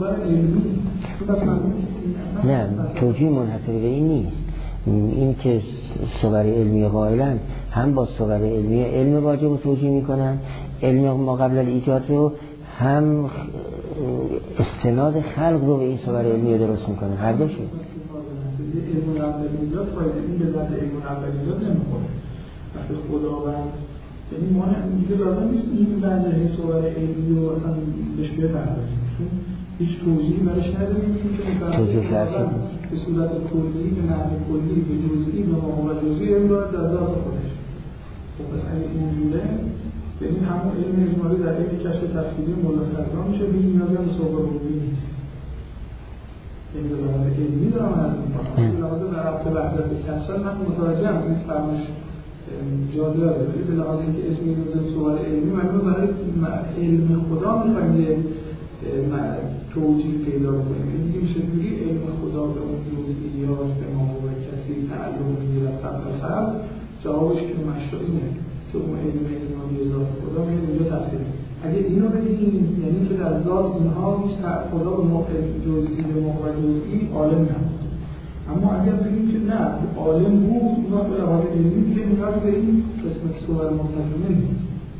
نه، توجیه منحصر به این نیست. این که صور علمی قائلن هم با صور علمی علم واجب رو توجیه میکنن، علم ما قبل الایجاد رو هم استناد خلق رو به این صور علمی درست میکنه، هر دوشه. علم قبل الایجاد فایده این به ذات علم قبل الایجاد نمیخوره. وقتی خداوند یعنی ما دیگه لازم نیست این وجه صور علمی رو اصلا بهش بپردازیم، چون هیچ توضیحی برش نداریم که مثلا به صورت کلی به معنی کلی به جزئی به ماهو جزئی علم دارد در ذات خودش. خب پس اگه اینجوره یعنی همون علم اجمالی در علم کشف تفصیلی مولا صدرا میشه، بیش نیازی هم به صحبه روبی نیست. این به لحاظ علمی دارم از میکنم، به لحاظ در ربط وحدت کسر من متوجه هم این فرمش جا داره، ولی به لحاظ اینکه اسم این روزه صور علمی من برای علم خدا میخوایم یه توجیه پیدا کنیم. این که میشه جوری علم خدا به اون جزئیات به ماهو کسی تعلق میگیرد قبل و سر، جوابش که مشروعینه که اون علم علمی ذات خدا میشه اینجا تفسیر. اگه اینو بگیم یعنی که در ذات اینها هیچ خدا به موقع جزئی به موقع جزئی عالم نبود. اما اگر بگیم که نه عالم بود، اونا به لحاظ علمی دیگه نیاز به این قسمت صور متصمه نیست.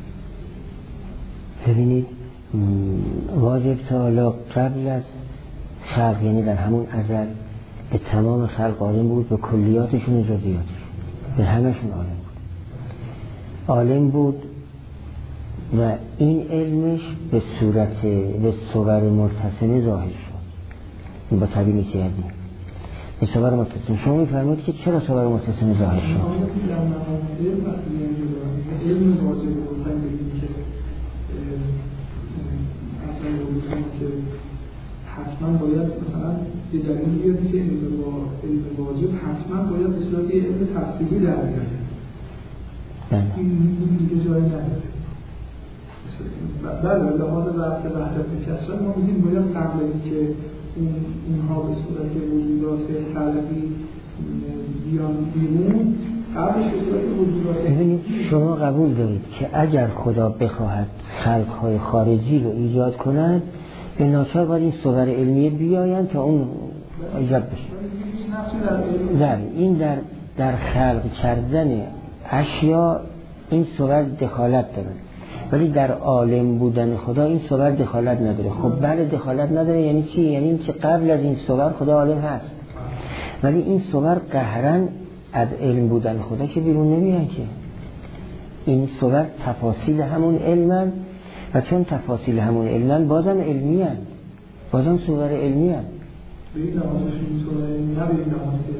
ببینید واجب تعالی قبل از خلق یعنی در همون ازل به تمام خلق عالم بود، به کلیاتشون و جزئیاتشون به همشون عالم بود عالم بود و این علمش به صورت به صور مرتسمه ظاهر شد. با تعبیر کردیم به صور مرتسمه. شما میفرمایید که چرا صور مرتسمه ظاهر شد؟ علم واجب بود که که حتما باید مثلا یه دلیل بیاد که علم واجب حتما باید اصلاحی علم تفصیلی در بیاد. این دیگه جایی نداره. بله لحاظ رفت وحدت کسر ما میگیم باید قبل اینکه اونها به صورت وجودات خلقی بیان بیرون قبلش به صورت وجودات. ببینید شما قبول دارید که اگر خدا بخواهد خلقهای خارجی رو ایجاد کند به ناچار باید این صور علمیه بیاین تا اون ایجاد بشه. در این در در خلق کردن اشیا این صور دخالت داره، ولی در عالم بودن خدا این صور دخالت نداره. خب بله دخالت نداره یعنی چی؟ یعنی این که قبل از این صور خدا عالم هست، ولی این صور قهرن از علم بودن خدا که بیرون نمیان که. این صور تفاصیل همون علمن و چون تفاصیل همون علمن بازم علمی هن. بازم صور علمی هن. به این لحاظش این صور علمی نه به این لحاظ که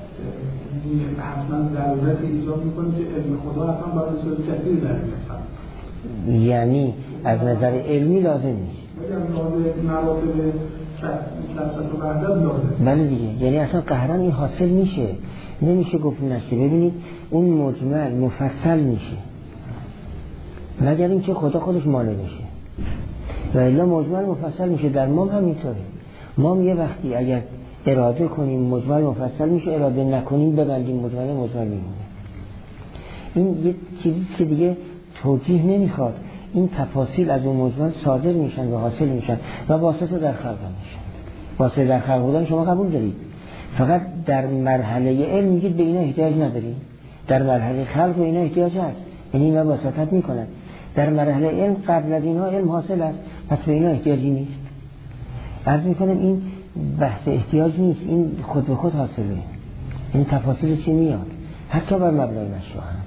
حتما ضرورت ایجاد میکنه که علم خدا حتما باید صورت کثیر در بیاد. یعنی از نظر علمی لازم نیست. ولی مراتب کثرت و وحدت لازم. بله دیگه، یعنی اصلا قهرن این حاصل میشه، نمیشه گفت نشه. ببینید اون مجمل مفصل میشه مگر اینکه خدا خودش مانع بشه و الا مجمل مفصل میشه. در ما هم اینطوره. ما یه وقتی اگر اراده کنیم مجمل مفصل میشه، اراده نکنیم ببندیم مجمل مجمل میمونه. این یه چیزی که دیگه توجیه نمیخواد. این تفاصیل از اون مجمل صادر میشن و حاصل میشن و واسطه در خلق میشن. واسطه در خلق بودن شما قبول دارید، فقط در مرحله علم میگید به اینا احتیاج ندارید. در مرحله خلق به اینا احتیاج هست، یعنی اینا واسطت میکنن. در مرحله علم قبل از اینها علم حاصل است، پس به اینا احتیاجی نیست. عرض میکنم این بحث احتیاج نیست، این خود به خود حاصله. این تفاصیل چی میاد حتی بر مبنای مشروع هم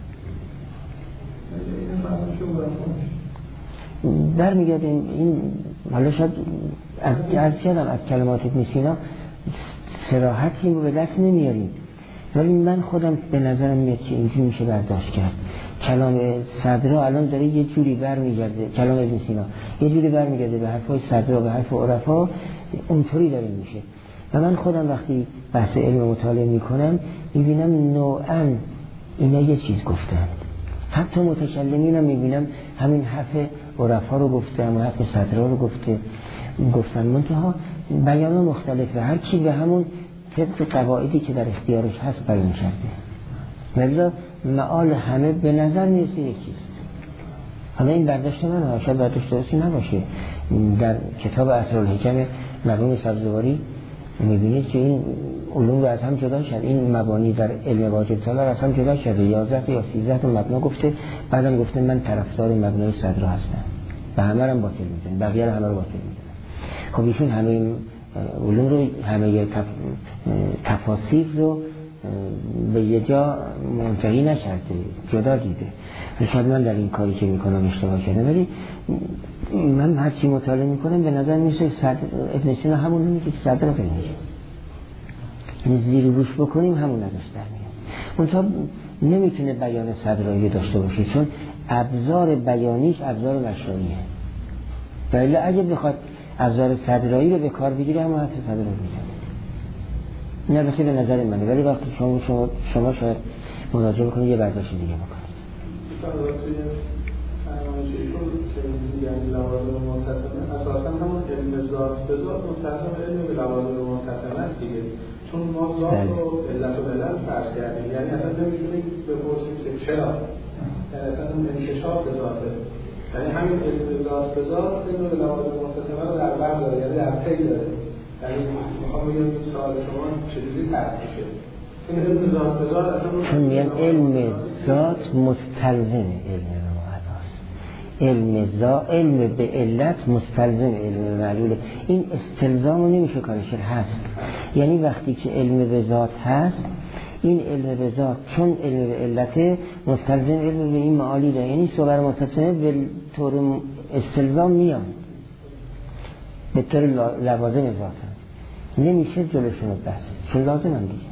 برمیگردیم. این حالا شاید از از کردم از کلمات ابن سینا صراحتی رو به دست نمیاریم، ولی من خودم به نظرم میاد که اینجوری میشه برداشت کرد. کلام صدرا الان داره یه جوری برمیگرده، کلام ابن سینا یه جوری برمیگرده به حرفای صدرا به حرف عرفا، اونطوری داره میشه. و من خودم وقتی بحث علم مطالعه میکنم میبینم نوعاً اینا یه چیز گفتن، حتی متکلمین هم میبینم همین حرف عرفا رو گفته، همین حرف صدرا رو گفته گفتن، منتها بیان مختلفه، هر کی به همون طبق قواعدی که در اختیارش هست بیان کرده. مثلا معال همه به نظر میرسه یکیست. حالا این برداشت من ها، شاید برداشت درستی نباشه. در کتاب اسرارالحکم مرحوم سبزواری میبینید که این علوم رو از هم جدا شد. این مبانی در علم واجب طلب از هم جدا شده. یازده یا سیزده تا مبنا گفته، بعدم گفته من طرفدار مبنای صدر هستم و همه رو باطل میدونم، بقیه رو همه رو باطل میدونم. خب ایشون همه علوم رو، همه تف... تفاسیر رو به یه جا منتهی نشده، جدا دیده. شاید من در این کاری که میکنم اشتباه شده، ولی من هر چی مطالعه میکنم به نظر میشه صدر ابن سینا همون نمیگه که صدر رو بینیشه، این زیر روش بکنیم همون ازش در میاد. منطقه نمیتونه بیان صدرایی داشته باشه، چون ابزار بیانیش ابزار مشروعیه. دلیل اگه بخواد ابزار صدرایی رو به کار بگیره همون حرف صدر رو میزنه. نه بخی به نظر منه، ولی وقتی شما شما شما شاید مراجعه بکنید یه برداشت دیگه بکنید. یعنی لوازم منتسبه اساسا همون علم ذات به ذات مستلزم علم به لوازم منتسبه است دیگه، چون ما ذات و علت و علل فرض کردیم، یعنی اصلا نمیتونیم بپرسیم که چرا، یعنی اصلا انکشاف به ذاته، یعنی همین علم ذات به ذات علم به لوازم منتسبه رو در بر داره، یعنی در پی داره. یعنی میخوام بگم این سوال شما چجوری طرح میشه؟ این علم ذات به ذات اصلا چون میگن علم ذات مستلزم علم علم ذا علم به علت مستلزم علم معلوله. این استلزامو نمیشه کارش هست، یعنی وقتی که علم به ذات هست، این علم به ذات چون علم به علت مستلزم علم به این معالی داره، یعنی صور متصمه به طور استلزام میان به طور لوازم ذات هم نمیشه جلوشون رو بحث، چون لازم هم دیگه.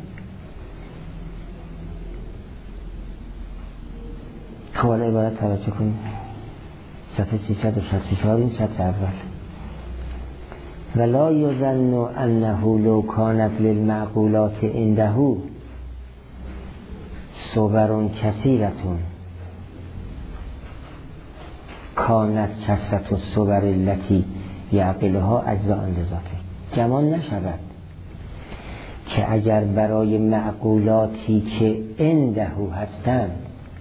حواله عبارت توجه کنیم صفحه سیصد و شصت و چهار این سطر اول. ولا یظن انه لو کانت للمعقولات عنده صور کثیرة کانت کثرة الصور التي یعقلها اجزاء لذاته. گمان نشود که اگر برای معقولاتی که عنده هستند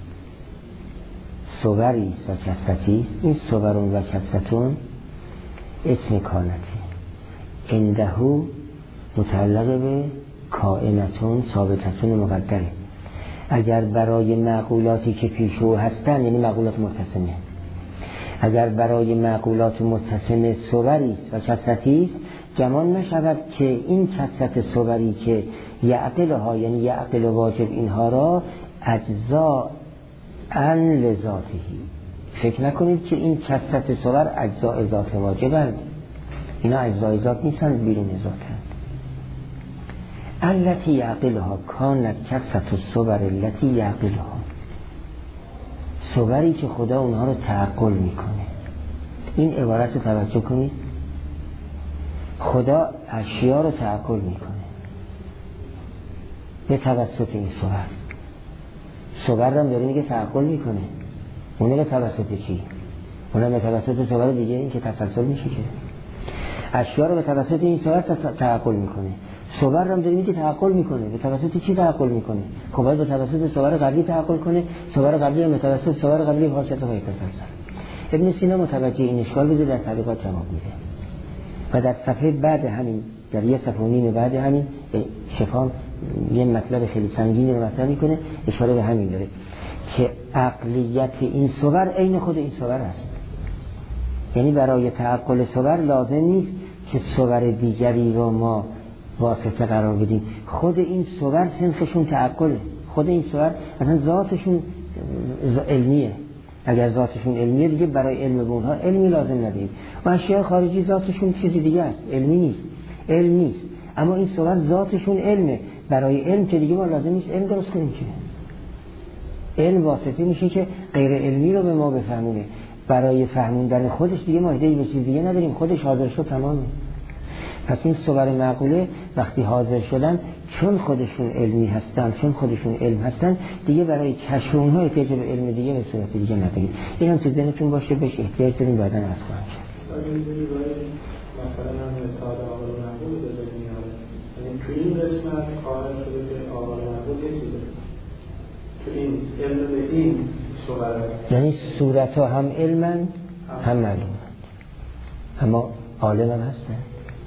صوری و کثرتی است، این صورون و کثرتون اسم کانتی، عندهو متعلق به کائنتون ثابتتون مقدره. اگر برای معقولاتی که پیشو هستن، یعنی معقولات متصمه، اگر برای معقولات متصمه صوری و کثرتی است، گمان نشود که این کثرت صوری که یعقلها، یعنی یعقل واجب اینها را اجزا ان لذاتهی، فکر نکنید که این کثرت صور اجزاء ذات واجبند، اینا اجزاء ذات نیستند، بیرون ذاتند. التی یعقلها کانت کثرت الصور التی یعقلها، صوری که خدا اونها رو تعقل میکنه. این عبارت رو توجه کنید، خدا اشیا رو تعقل میکنه به توسط این صور. صور هم داره میگه تعقل میکنه، اونه به توسط چی؟ اونه به توسط صور دیگه، این که تسلسل میشه که اشیا رو به توسط این صور تعقل میکنه. صور هم داره میگه تعقل میکنه، به توسط چی تعقل میکنه؟ خب باید به توسط صور قبلی تعقل کنه، صور قبلی هم به توسط صور قبلی واسطه های تسلسل. ابن سینا متوجه این اشکال بده، در طریقات جواب میده و در صفحه بعد همین، در یه صفحه و نیم بعد همین شفا یه مطلب خیلی سنگینی رو مطرح میکنه، اشاره به همین داره که عقلیت این صور عین خود این صور است. یعنی برای تعقل صور لازم نیست که صور دیگری رو ما واسطه قرار بدیم، خود این صور سنخشون تعقله، خود این صور اصلا ذاتشون علمیه. اگر ذاتشون علمیه دیگه برای علم به اونها علمی لازم نداریم. و اشیاء خارجی ذاتشون چیزی دیگه است، علمی نیست، علم نیست. اما این صور ذاتشون علمه، برای علم که دیگه ما لازم نیست علم درست کنیم که علم واسطه میشه که غیر علمی رو به ما بفهمونه. برای فهموندن خودش دیگه ما ایده به چیز دیگه نداریم، خودش حاضر شد تمامه. پس این صور معقوله وقتی حاضر شدن، چون خودشون علمی هستن، چون خودشون علم هستن، دیگه برای کشف اونها احتیاج به علم دیگه به صورت دیگه نداریم. این هم تو ذهنتون باشه، بهش احتیاج داریم، بعداً از خواهم کرد. مثلا هم مثال آقای معقول بزنیم، یعنی تو این قسمت قائل شده که آقای معقول یه چیزه، تو این علم به این صورت، یعنی صورت ها هم علمن هم معلومن، اما عالم هم هستن.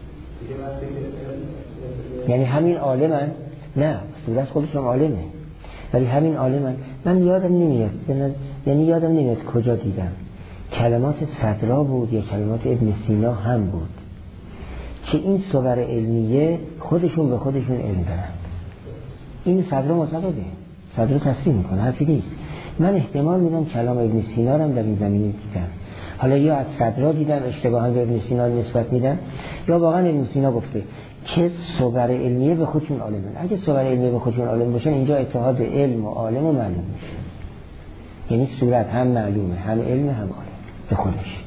یعنی همین عالمن، نه صورت خودشون عالمه، ولی همین عالمن. من یادم نمیاد، یعنی یادم نمیاد کجا دیدم، کلمات صدرا بود یا کلمات ابن سینا هم بود که این صور علمیه خودشون به خودشون علم دارن. این صدرا معتقده، صدرا تصریح میکنه، حرفی نیست. من احتمال میدم کلام ابن سینا رو هم در این زمینه دیدم. حالا یا از صدرا دیدم اشتباها به ابن سینا نسبت میدم، یا واقعا ابن سینا گفته که صور علمیه به خودشون عالمن. اگه صور علمیه به خودشون عالم باشن اینجا اتحاد علم و عالم و معلوم میشه، یعنی صورت هم معلومه هم علم هم عالم به خودش.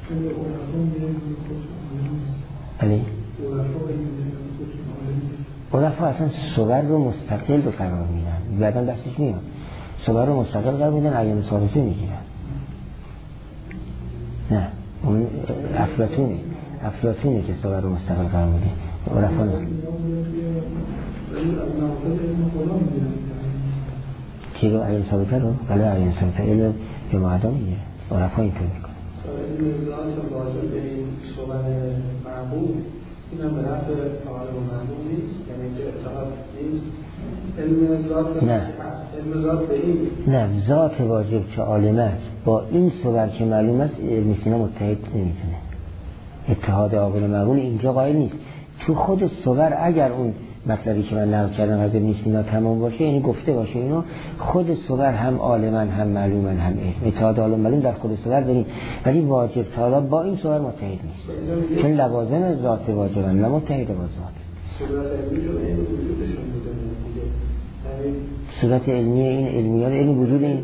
علی عرفا اصلا صور رو مستقل به قرار میدن، بعدا بحثش میاد، صور رو مستقل قرار میدن، عیان ثابته میگیرن. نه اون افلاطونه، افلاطونه که صور رو مستقل قرار میده، عرفا نه. کی رو عیان ثابته رو؟ بله عیان ثابته علم به معدا میگه، عرفا اینطور میکنه. این ازدهاج هم راجع به این صور معقول این هم به نفع عالم معلوم نیست، یعنی که اتحاد نیست. علم ذات نه علم ذات به این نه ذات واجب که عالم است با این صور که معلوم است ابن سینا متحد نمیتونه. اتحاد عاقل معقول اینجا قائل نیست. تو خود صور اگر اون مطلبی که من نقل کردم از ابن سینا تمام باشه، یعنی گفته باشه اینو، خود صور هم عالمن هم معلومن هم علم، اتحاد عالم معلوم در خود صور داریم، ولی واجب تعالی با این صور متحد نیست، چون لوازم ذات واجبن نه متحد با ذات. صورت علمی این علمیات علم وجود این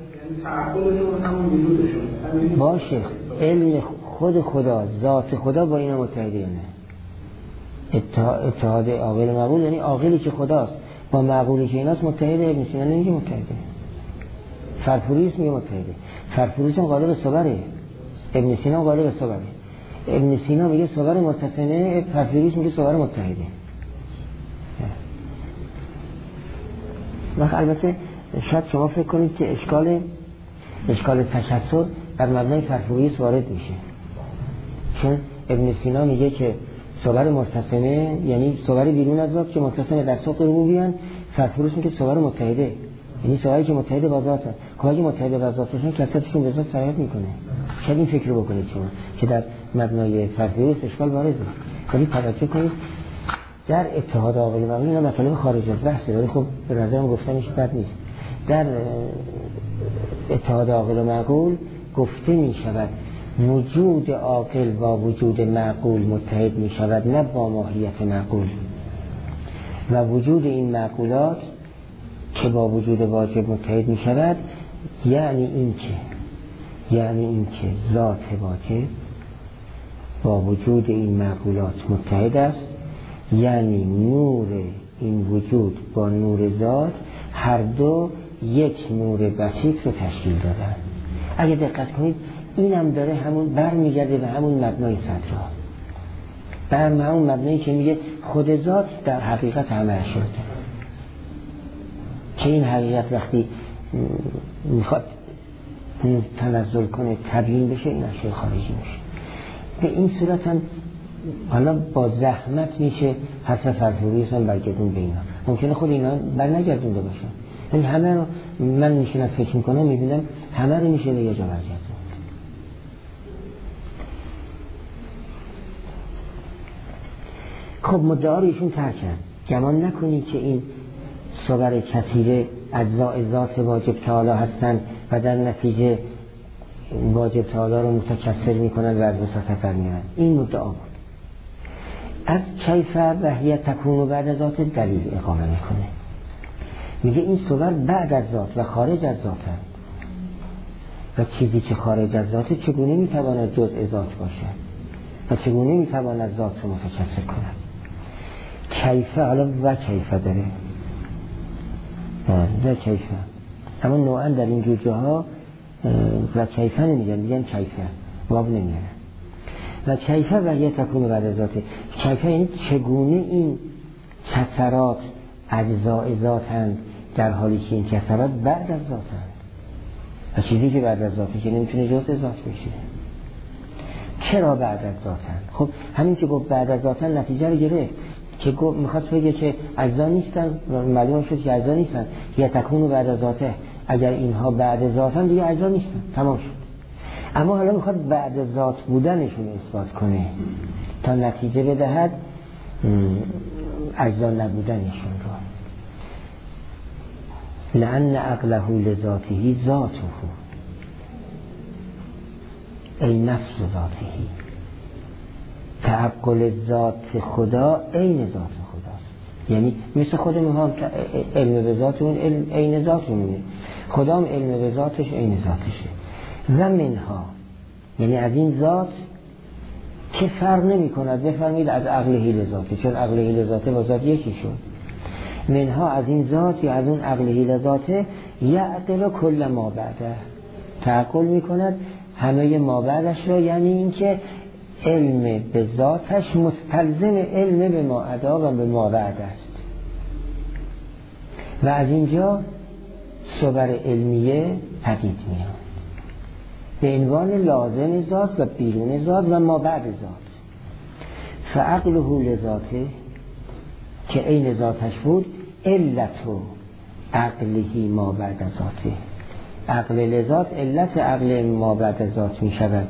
باشه، علم خود خدا ذات خدا با این متحده یا نه. اتحاد عاقل معقول یعنی عاقلی که خداست با معقولی که ایناست متحده. ابن سینا نمیگه متحده، فرفوریس میگه متحده. فرفوریس هم قالب صبره، ابن سینا قالب صبره. ابن سینا میگه صبر متصنه، فرفوریس میگه صبر متحده. وقت البته شاید شما فکر کنید که اشکال اشکال تشسر بر مبنای فرفوریس وارد میشه، چون ابن سینا میگه که صور مرتسمه یعنی صور بیرون از ذات که مرتسمه در سوق ربوبیان، فرفوریس میگه صور متحده یعنی صوری که متحده با ذات هست. خب اگه متحده با ذات باشن کساتشون به ذات سرایت میکنه. شاید این فکر رو بکنید شما که در مبنای فرفوریس اشکال وارده، ولی توجه کنید در اتحاد عاقل معقول اینا مطالب خارج از بحثه، ولی خب به نظرم گفتنش بد نیست. در اتحاد عاقل معقول گفته می شود وجود عاقل با وجود معقول متحد می شود، نه با ماهیت معقول، و وجود این معقولات که با وجود واجب متحد می شود یعنی این که یعنی این که ذات واجب با وجود این معقولات متحد است، یعنی نور این وجود با نور ذات هر دو یک نور بسیط رو تشکیل دادن. اگه دقت کنید اینم داره همون بر میگرده به همون مبنای صدرا، بر همون مبنایی که میگه خود ذات در حقیقت همه اشیاء که این حقیقت وقتی میخواد تنزل کنه تبیین بشه این اشیاء خارجی میشه. به این صورت هم حالا با زحمت میشه حرف فرفوریس هم برگردون به اینا، ممکنه خود اینا بر نگردونده باشن، این همه رو من میشینم فکر میکنم میبینم همه رو میشه به یه جا برگردون. خب مدعا رو ایشون ترک کرد. گمان نکنید که این صور کثیره اجزاء ذات واجب تعالی هستن و در نتیجه واجب تعالی رو متکثر میکنن و از وساطت برمیارن. این مدعا بود. از کیف وحیه تکون بعد از ذات دلیل اقامه میکنه، میگه این صور بعد از ذات و خارج از ذات هست و چیزی که خارج از ذات چگونه میتواند جزء ذات باشه و چگونه میتواند ذات رو متکثر کند. کیفه حالا و کیفه داره و کیفه، اما نوعا در این جور جاها و کیفه نمیگن، میگن کیفه واب نمیگن. و کیفه و یه تکون بعد از ذاته. کیفه یعنی چگونه این کسرات اجزاء ذاتند در حالی که این کسرات بعد از ذاتند و چیزی که بعد از ذاته که نمیتونه جزء ذات بشه. چرا بعد از ذاتن؟ خب همین که گفت بعد از ذاتن نتیجه رو گرفت که گفت میخواست بگه که اجزا نیستن، معلوم شد که اجزا نیستن، یا تکون بعد از ذاته، اگر اینها بعد از ذاتن دیگه اجزا نیستن، تمام شد. اما حالا میخواد بعد از ذات بودنشون اثبات کنه تا نتیجه بدهد اجزا نبودنشون رو. لأن عقله لذاته ذاته ای نفس ذاته، تعقل ذات خدا عین ذات خداست. یعنی مثل خودمون هم علم به ذاتمون عین ذاتمونه، خدا هم علم به ذاتش عین ذاتشه. و منها یعنی از این ذات که فرق نمی کند، بفرمایید از عقله لذاته، چون عقله لذاته با ذات یکی شد. منها از این ذات یا از اون عقله لذاته یعقل کل ما بعده، تعقل می کند همه ما بعدش را، یعنی این که علم به ذاتش مستلزم علم به ما عدا و به ما بعد است. و از اینجا صور علمیه پدید میاد به عنوان لازم ذات و بیرون ذات و ما بعد ذات. فعقله لذاته که عین ذاتش بود، علتو عقله ما بعد ذاته، عقل لذات علت عقل ما بعد ذات می شود،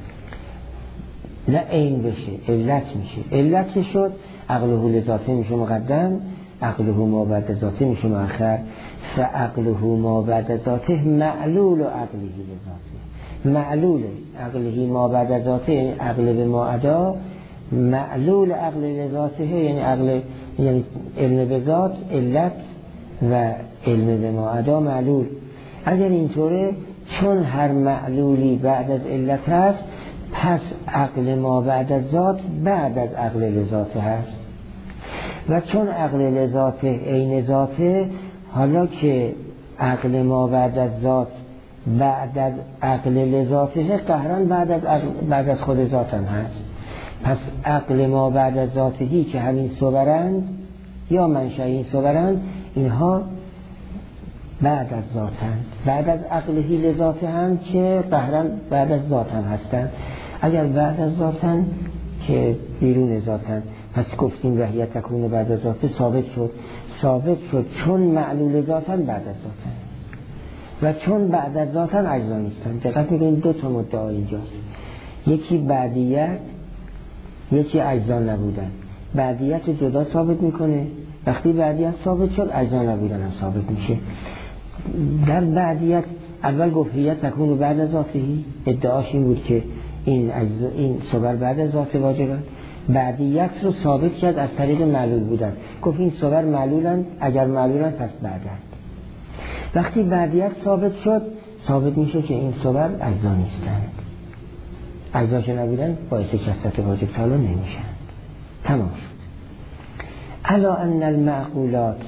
نه عین بشه، علت میشه. علت که شد عقله لذاته میشه مقدم، عقله ما بعد ذاته میشه مؤخر. فعقله ما بعد ذاته معلول عقله لذاته، معلول عقله ما بعد ذاته یعنی عقل به ما عدا، معلول عقل لذاته یعنی عقل یعنی علم به ذات علت و علم به ما عدا معلول. اگر اینطوره چون هر معلولی بعد از علت هست، پس عقل ما بعد از ذات بعد از عقل لذاته هست. و چون عقل لذاته عین ذاته، حالا که عقل ما بعد از ذات بعد از عقل لذاته، قهرن بعد از عقل بعد از خود ذاتم هست. پس عقل ما بعد از ذاتهی که همین صورند یا منشأ این صورند، اینها بعد از ذاتند، بعد از عقلهی لذاته هم که قهرن بعد از ذاتم هستند. اگر بعد از ذاتن که بیرون ذاتن، پس گفتیم وحیت تکون بعد از ذاته ثابت شد، ثابت شد چون معلول ذاتن بعد از ذاتن و چون بعد از ذاتن اجزا نیستن. دقت میکنید دو تا مدعا اینجاست، یکی بعدیت، یکی اجزا نبودن. بعدیت رو جدا ثابت میکنه، وقتی بعدیت ثابت شد اجزا نبودن هم ثابت میشه. در بعدیت اول گفت وحیت تکون بعد از ذاتهی، ادعاش این بود که این اجزا این صور بعد از ذات واجبن. بعدیت رو ثابت کرد از طریق معلول بودن، گفت این صور معلولن، اگر معلولن پس بعدن. وقتی بعدیت ثابت شد، ثابت میشه که این صور اجزا نیستند، اجزاش نبودن باعث کثرت واجب تعالی نمیشن. تمام شد. الا ان المعقولات،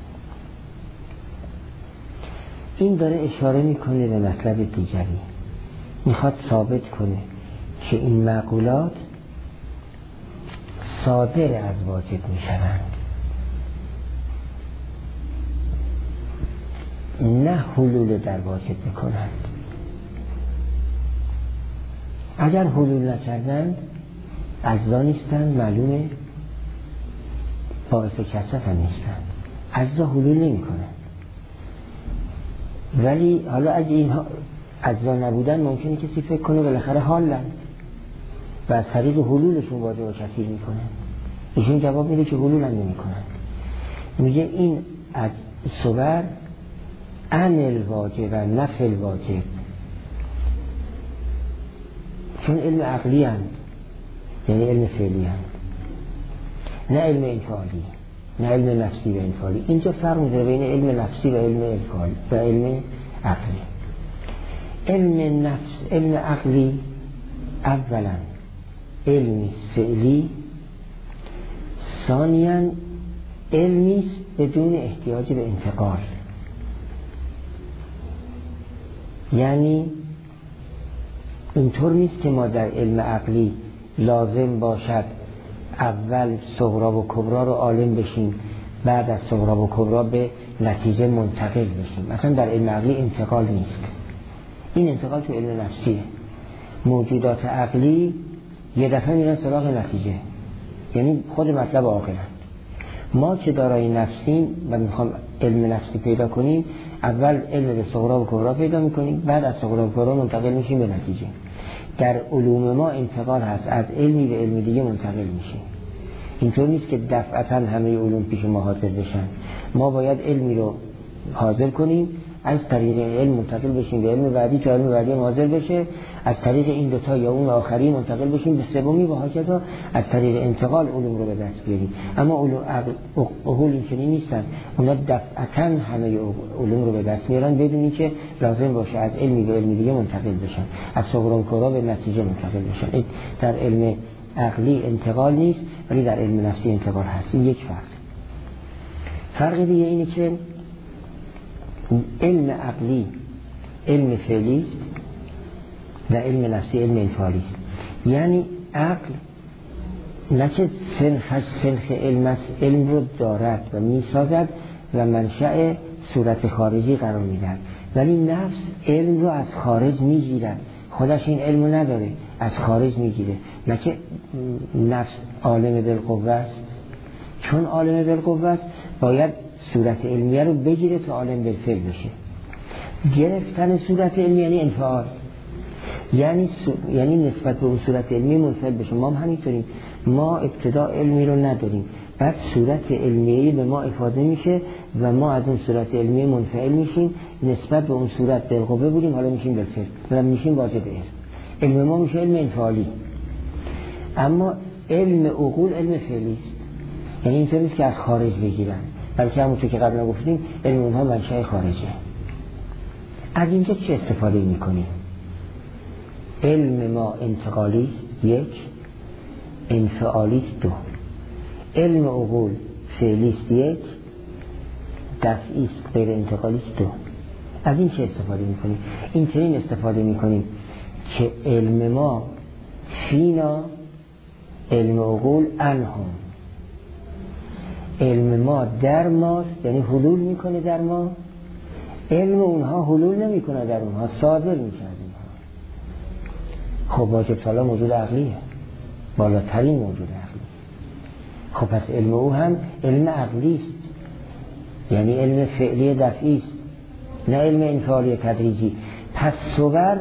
این داره اشاره میکنه به مطلب دیگری، میخواد ثابت کنه که این معقولات صادر از واجب میشوند، نه حلول در واجب میکنند. اگر حلول نکردند اجزا نیستند، معلومه باعث کثرت هم نیستند، اجزا حلول نمی کنند. ولی حالا اگه اینها اجزا نبودن ممکنه کسی فکر کنه بالاخره حالند و از طریق حلولشون واجب و کثیر میکنن. ایشون جواب میده که حلول هم نمی کنند. میگه این از صور عن الواجب و نفی الواجب، چون علم عقلی هست، یعنی علم فعلی هست، نه علم انفعالی، نه علم نفسی و انفعالی. اینجا فرق میذاره بین علم نفسی و علم انفعالی و علم عقلی. علم نفس، علم عقلی اولا علمی فعلی، ثانیاً علمی بدون احتیاج به انتقال. یعنی اینطور نیست که ما در علم عقلی لازم باشد اول صغرا و کبرا رو عالم بشیم، بعد از صغرا و کبرا به نتیجه منتقل بشیم. مثلا در علم عقلی انتقال نیست، این انتقال تو علم نفسیه. موجودات عقلی یه دفعه میرن سراغ نتیجه، یعنی خود مطلب عاقلن. ما که دارای نفسیم و میخوام علم نفسی پیدا کنیم، اول علم به صغرا و کبرا پیدا میکنیم، بعد از صغرا و کبرا منتقل میشیم به نتیجه. در علوم ما انتقال هست، از علمی به علم دیگه منتقل میشیم. اینطور نیست که دفعتا همه علوم پیش ما حاضر بشن. ما باید علمی رو حاضر کنیم، از طریق علم منتقل بشیم به علم بعدی تا علم بعدی حاضر بشه، از طریق این دوتا یا اون آخری منتقل بشیم به سومی و هکذا، از طریق انتقال علوم رو به دست بیاریم. اما علوم عقول این چنین نیستن، اونا دفعتا همه علوم رو به دست میارن بدون اینکه لازم باشه از علمی به علم دیگه منتقل بشن، از صغرا و کبرا به نتیجه منتقل بشن. در علم عقلی انتقال نیست، ولی در علم نفسی انتقال هست. این یک فرق. فرق دیگه اینه که علم عقلی علم فعلی است و علم نفسی علم انفعالی است. یعنی عقل نه که سنخش سنخ علم است، علم رو دارد و میسازد و منشأ صورت خارجی قرار میدهد، ولی نفس علم رو از خارج میگیرد، خودش این علم رو نداره، از خارج میگیره. نه که نفس عالم بالقوه است، چون عالم بالقوه است باید صورت علمیه رو بگیره تا عالم بالفعل بشه. گرفتن صورت علمی یعنی انفعال، یعنی سو... یعنی نسبت به اون صورت علمی منفعل بشه. ما هم همینطوریم، ما ابتدا علمی رو نداریم، بعد صورت علمیه به ما افاده میشه و ما از اون صورت علمیه منفعل میشیم، نسبت به اون صورت بالقوه بودیم، حالا میشیم بالفعل و میشیم واجب علم. علم ما میشه علم انفعالی. اما علم عقول علم فعلی است، یعنی اینطور نیست که از خارج بگیرن، بلکه همونطور که قبلا گفتیم علم اونها منشأ خارجه. از اینجا چه استفاده میکنیم؟ علم ما انتقالی است یک، انفعالی است دو. علم عقول فعلی است یک، دفعی است غیر انتقالی است دو. از این چه استفاده میکنیم؟ این چنین استفاده میکنیم که علم ما فینا علم عقول انهم، علم ما در ماست، یعنی حلول میکنه در ما، علم اونها حلول نمیکنه در اونها، صادر میشه از اونها. خب واجب تعالی موجود عقلیه، بالاترین موجود عقلی. خب پس علم او هم علم عقلی است، یعنی علم فعلی دفعی است، نه علم انفعالی تدریجی. پس صور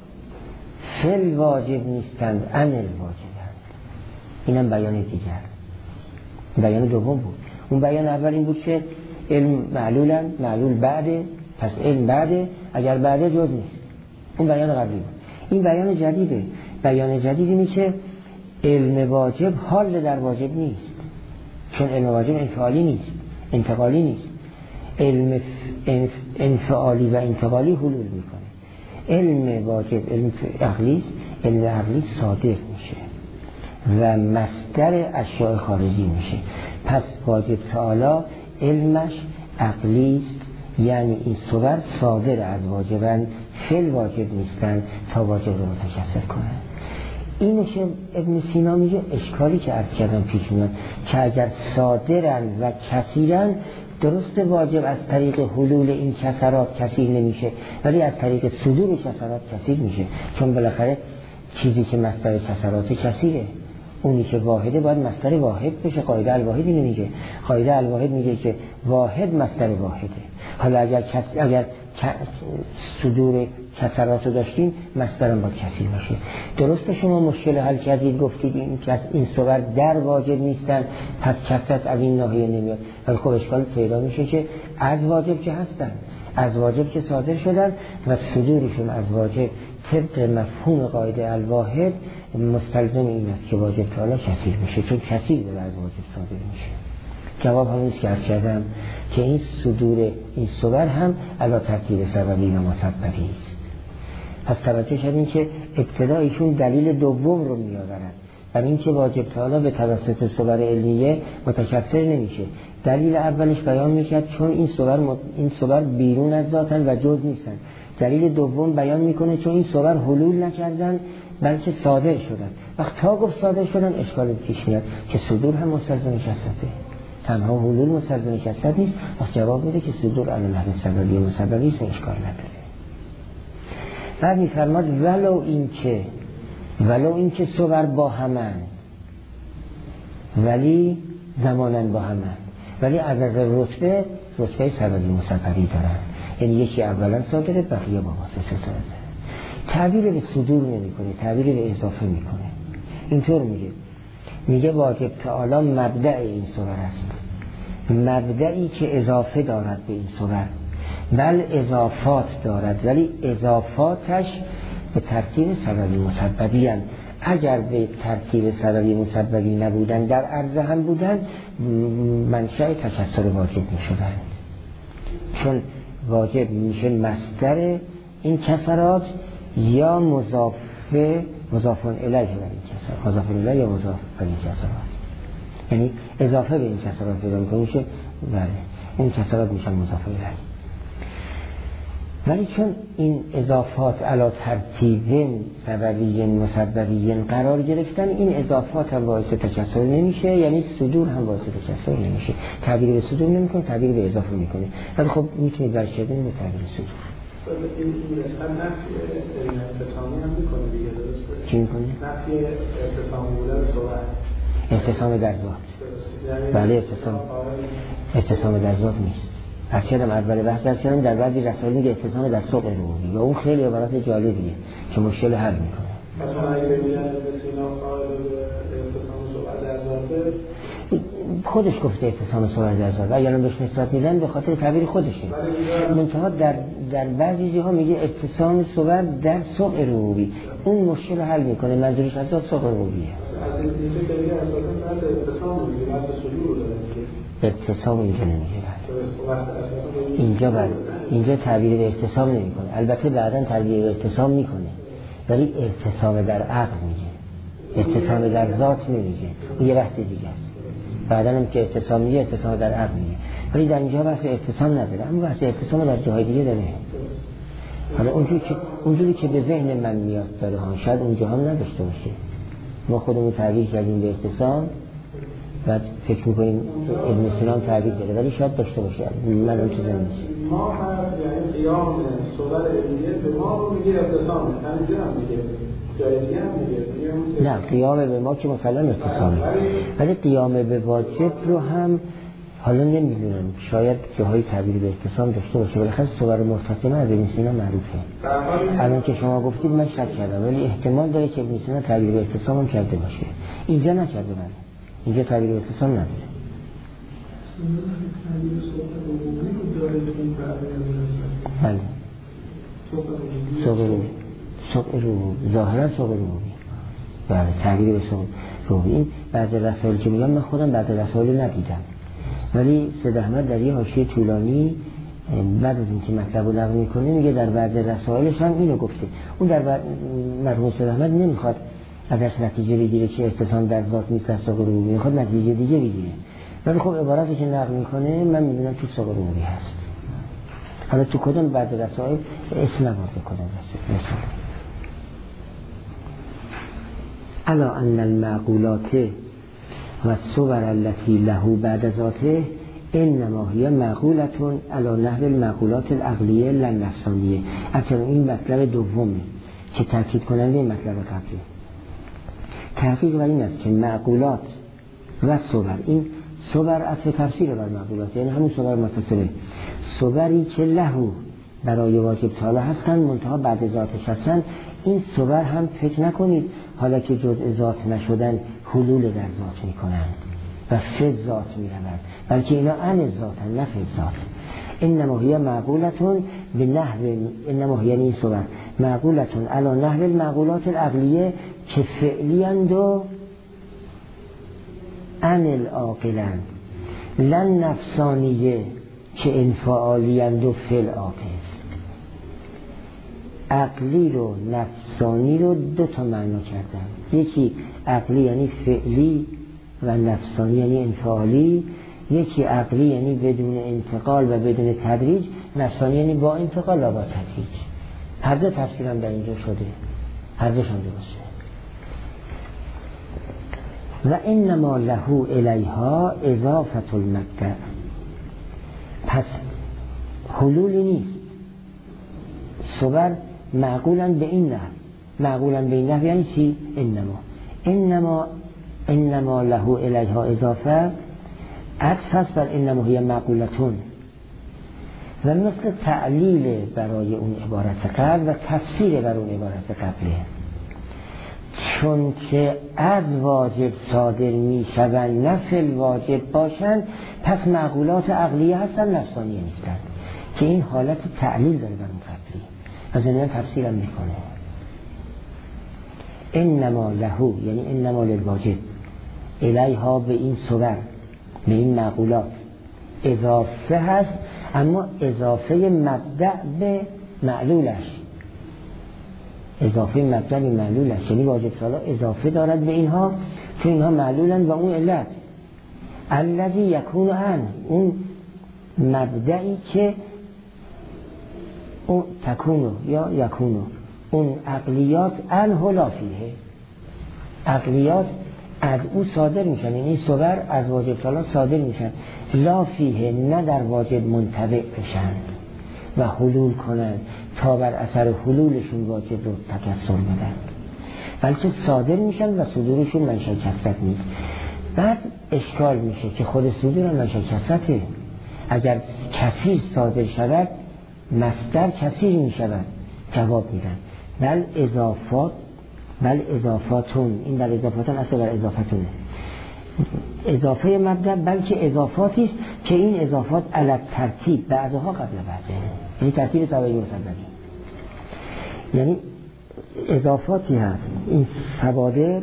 فعل واجب نیستند، ان الواجبند. اینم بیان دیگر، بیان دوم بود. اون بیان اول این بود که علم معلولن، معلول بعده، پس علم بعده، اگر بعده جز نیست. اون بیان قبلی بود. این بیان جدیده. بیان جدید اینه که علم واجب حال در واجب نیست، چون علم واجب انفعالی نیست، انتقالی نیست. علم انفعالی و انتقالی حلول میکنه. علم واجب علم عقلی است، علم عقلی صادر میشه و مصدر اشیاء خارجی میشه. پس واجب تعالی علمش عقلی است، یعنی این صور صادر از واجبن، فعل واجب نیستن تا واجب رو متکثر کنن. اینه که ابن سینا میگه اشکالی که عرض کردم پیش میاد که اگر صادرن و کثیرن، درست واجب از طریق حلول این کثرات کثیر نمیشه، ولی از طریق صدور کثرات کثیر میشه، چون بالاخره چیزی که مصدر کثرات کثیره، اونی که واحده باید مصدر واحد بشه. قاعده الواحد اینو میگه، قاعده الواحد میگه که واحد مصدر واحده. حالا اگر کس... اگر صدور کثرات رو داشتیم، مصدرم باید کثیر باشه. درسته شما مشکل حل کردید، گفتید این کس این صور در واجب نیستن، پس کثرت از این ناحیه نمیاد، ولی خب اشکال پیدا میشه که از واجب که هستن، از واجب که صادر شدن و صدورشون از واجب طبق مفهوم قاعده الواحد مستلزم این است که واجب تعالی کثیر میشه، چون کثیر به از واجب صادر میشه. جواب همونیست که عرض کردم که این صدور این صور هم علا ترتیب سببی و مسببی است. پس توجه شدین که ابتدا ایشون دلیل دوم رو میآورن، برای اینکه واجب تعالی به توسط صور علمیه متکثر نمیشه. دلیل اولش بیان میکرد چون این صور مت... این صور بیرون از ذاتن و جز نیستن. دلیل دوم بیان میکنه چون این صور حلول نکردن بلکه صادر شدن. وقت تا گفت صادر شدن اشکال پیش میاد که صدور هم مستلزم کثرته، تنها حلول مستلزم کثرت نیست. وقت جواب میده که صدور علی نحو سببی و مسببی است، اشکال نداره. بعد میفرماد ولو این که ولو اینکه صور با همن ولی زمانن با همن، ولی از نظر رتبه رتبه سببی مسببی دارن، یعنی یکی اولا صادره بقیه با واسطه صادره. تعبیر به صدور نمی کنه، تعبیر به اضافه میکنه. اینطور میگه میگه واجب تعالی مبدأ این صور است، مبدئی که اضافه دارد به این صور، بل اضافات دارد ولی اضافاتش به ترتیب سببی مسببی هستند. اگر به ترتیب سببی مسببی نبودن در عرضه هم بودن منشأ تکسر واجب می شدند، چون واجب میشه مصدر این کسرات یا مضاف مضاف الیه بر این کسرات، مضاف الیه یا مضاف بر این کسرات، یعنی اضافه به این کسرات پیدا میکنه میشه بله اون کسرات میشن مضاف الیه. ولی چون این اضافات علی ترتیب سببی مسببی قرار گرفتن، این اضافات هم باعث تکسر نمیشه، یعنی صدور هم باعث تکسر نمیشه. تعبیر به صدور نمیکنه، تعبیر به اضافه میکنه، ولی خب میتونید برشید به تعبیر صدور. این مثلا نفی اعتصامی هم میکنه دیگه، درسته؟ چی میکنه؟ نفی اعتصامی بودن صحبت اعتصام در ذات. بله اعتصام اعتصام در ذات نیست. هر چیزم اول بحث هستن در بعضی رسائل میگه اعتصام در سوق روحی و اون خیلی عبارت جالبیه که مشکل حل میکنه. مثلا اگه ببینن بسینا قائل اعتصام صحبت در ذات خودش گفته اعتصام صحبت در ذات و اگر هم بهش نسبت میدن به خاطر تعبیر خودشه، منتها در در بعضی جاها میگه اعتصام صحبت در سوق روحی، اون مشکل حل میکنه، منظورش از سوق روحیه. از این چیزی که دیگه اساسا بعد اعتصام میگه بعد صدور داره که اعتصام اینجا نمیگه، اینجا بعد اینجا تعبیر به اعتصام نمیکنه، البته بعداً تعبیر به اعتصام میکنه ولی اعتصام در عقل میگه، اعتصام در ذات نمیگه، این یه بحث دیگه است. بعداً هم که اعتصام میگه اعتصام در عقل میگه، ولی در اینجا بحث اعتصام نداره، اما بحث اعتصام در جاهای دیگه داره. حالا اونجوری که اونجوری که به ذهن من میاد داره ها، شاید اونجا هم نداشته باشه. ما خودمون تعبیر کردیم به اعتصام بعد فکر میکنیم ابن سینا تعبیر کرده ولی شاید داشته باشه، من اون چیزا نیست. ما یعنی قیام صور علمیه به ما رو میگه اعتصامه، همینجا هم میگه جای دیگه هم میگه. نه قیام به ما که مثلا اعتصامه، ولی قیام به واجب رو هم حالا نمیدونم، شاید جاهای تعبیر به اعتصام داشته باشه، بالاخره صور مرتسمه از ابن سینا معروفه. الان که شما گفتید من شک کردم ولی احتمال داره که ابن سینا تعبیر به اعتصام هم کرده باشه، اینجا نکرده. من اینجا تعبیر به اعتصام نداره. بله سوق روحی، سوق روحی ظاهرا سوق روحی، بله تعبیر به سوق روحی. این بعضی رسائل که میگم من خودم بعضی رسائل ندیدم، ولی سید احمد در یه حاشیه طولانی بعد از اینکه مطلب رو نقل میکنه میگه در بعضی رسائلش هم اینو گفته. اون در مرحوم سید احمد نمیخواد ازش نتیجه بگیره که اعتصام در ذات نیست، از سوق روحی میخواد نتیجه دیگه بگیره، ولی خب عبارتی که نقل میکنه من میبینم تو سوق روحی هست. حالا تو کدوم بعد رسائل اسم نبرده کدوم رسائل مثلا الا ان المعقولات و الصور التي له بعد ذاته انما هي معقولتون علی نحو المعقولات العقلیه لا نفسانیه. اصلا این مطلب دومه که تاکید کننده این مطلب قبلی. تحقیق بر این است که معقولات و صور، این صور اصل تفسیر بر معقولات، یعنی همون صور متصله، صوری که لهو برای واجب تعالی هستن منتها بعد ذاتش هستن. این صور هم فکر نکنید حالا که جزء ذات نشدن حلول در ذات میکنن و فی ذات میروند، بلکه اینا عن ذاتن نه فی ذات. انما هی معقولتون به نحو انما هی یعنی این صور معقولتون علی نحو المعقولات العقلیه که فعلی اند و عن العاقلن، لن نفسانیه که انفعالی اند و فی العاقل. عقلی رو نفسانی رو دو تا معنا کردن، یکی عقلی یعنی فعلی و نفسانی یعنی انفعالی، یکی عقلی یعنی بدون انتقال و بدون تدریج، نفسانی یعنی با انتقال و با تدریج. هر دو تفسیرم در اینجا شده، هر دوشون درسته. و انما له الیها اضافه المبدأ، پس حلولی نیست. صور معقولا به این نحو معقولا به این نحو یعنی چی؟ انما انما انما له الیها اضافه عطف است بر انما هی معقولتون و مثل تعلیل برای اون عبارت قبل و تفسیر بر اون عبارت قبله. چون که از واجب صادر می شوند نه فی واجب باشند، پس معقولات عقلیه هستن، نفسانیه نیستند، که این حالت تعلیل داره بر اون قبلی و زمین تفسیرم میکنه. انما لهو یعنی انما للواجب الیها به این صور به این معقولات اضافه هست، اما اضافه مبدأ به معلولش، اضافه مبدأ به معلولش یعنی واجب سالا اضافه دارد به اینها که اینها معلولن و اون علت الذی یکون عن اون مبدئی که اون تکونو یا یکونو اون عقلیات عنه لا فیه، عقلیات از او صادر میشن، یعنی این صور از واجب سالا صادر میشن، لا فیه نه در واجب منطبق بشند و حلول کنند تا بر اثر حلولشون واجب رو تکثر بدن، بلکه صادر میشن و صدورشون منشأ کثرت نیست. بعد اشکال میشه که خود صدور منشأ کثرته، اگر کثیر صادر شود مصدر کثیر میشود. جواب میدن بل اضافات بل اضافاتون، این بل اضافاتون اصلا بر اضافتونه، اضافه مبدأ بلکه اضافاتی است که این اضافات علی ترتیب بعضها قبل بعضه، یعنی ترتیب سببی مسببی، یعنی اضافاتی هست. این سوادر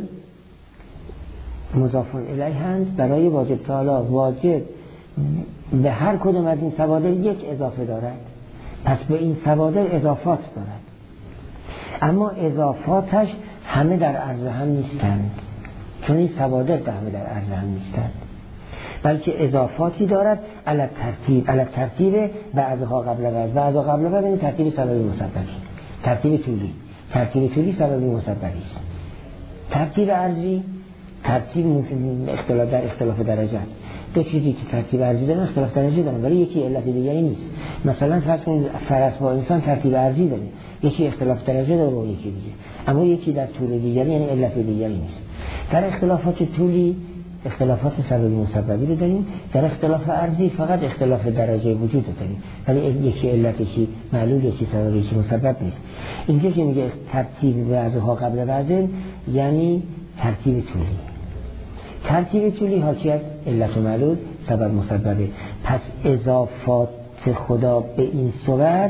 مضافون الیه هست برای واجب تعالی، واجب به هر کدوم از این سوادر یک اضافه دارد، پس به این سوادر اضافات دارد، اما اضافاتش همه در عرض هم نیستند، چون این سوادر به همه در عرض هم نیستند، بلکه اضافاتی دارد علی ترتیب علی ترتیب بعضها قبل بعض، بعضها قبل بعض، این ترتیب سببی مسببی، ترتیب طولی، ترتیب طولی سببی مسببی است. ترتیب عرضی ترتیب اختلاف در اختلاف درجه، دو چیزی که ترتیب عرضی دارن اختلاف درجه دارن ولی یکی علت دیگری نیست. مثلا فرض کنید فرس با انسان ترتیب عرضی داره، یکی اختلاف درجه داره و یکی دیگه، اما یکی در طول دیگری یعنی علت دیگری نیست. در اختلافات طولی اختلافات سببی مسببی رو داریم، در اختلاف عرضی فقط اختلاف درجه وجود داریم، ولی یکی علت یکی معلول یکی سبب یکی مسبب نیست. اینجا که میگه ترتیب بعضها قبل بعض یعنی ترتیب طولی، ترتیب طولی حاکی از علت و معلول سبب مسببه. پس اضافات خدا به این صور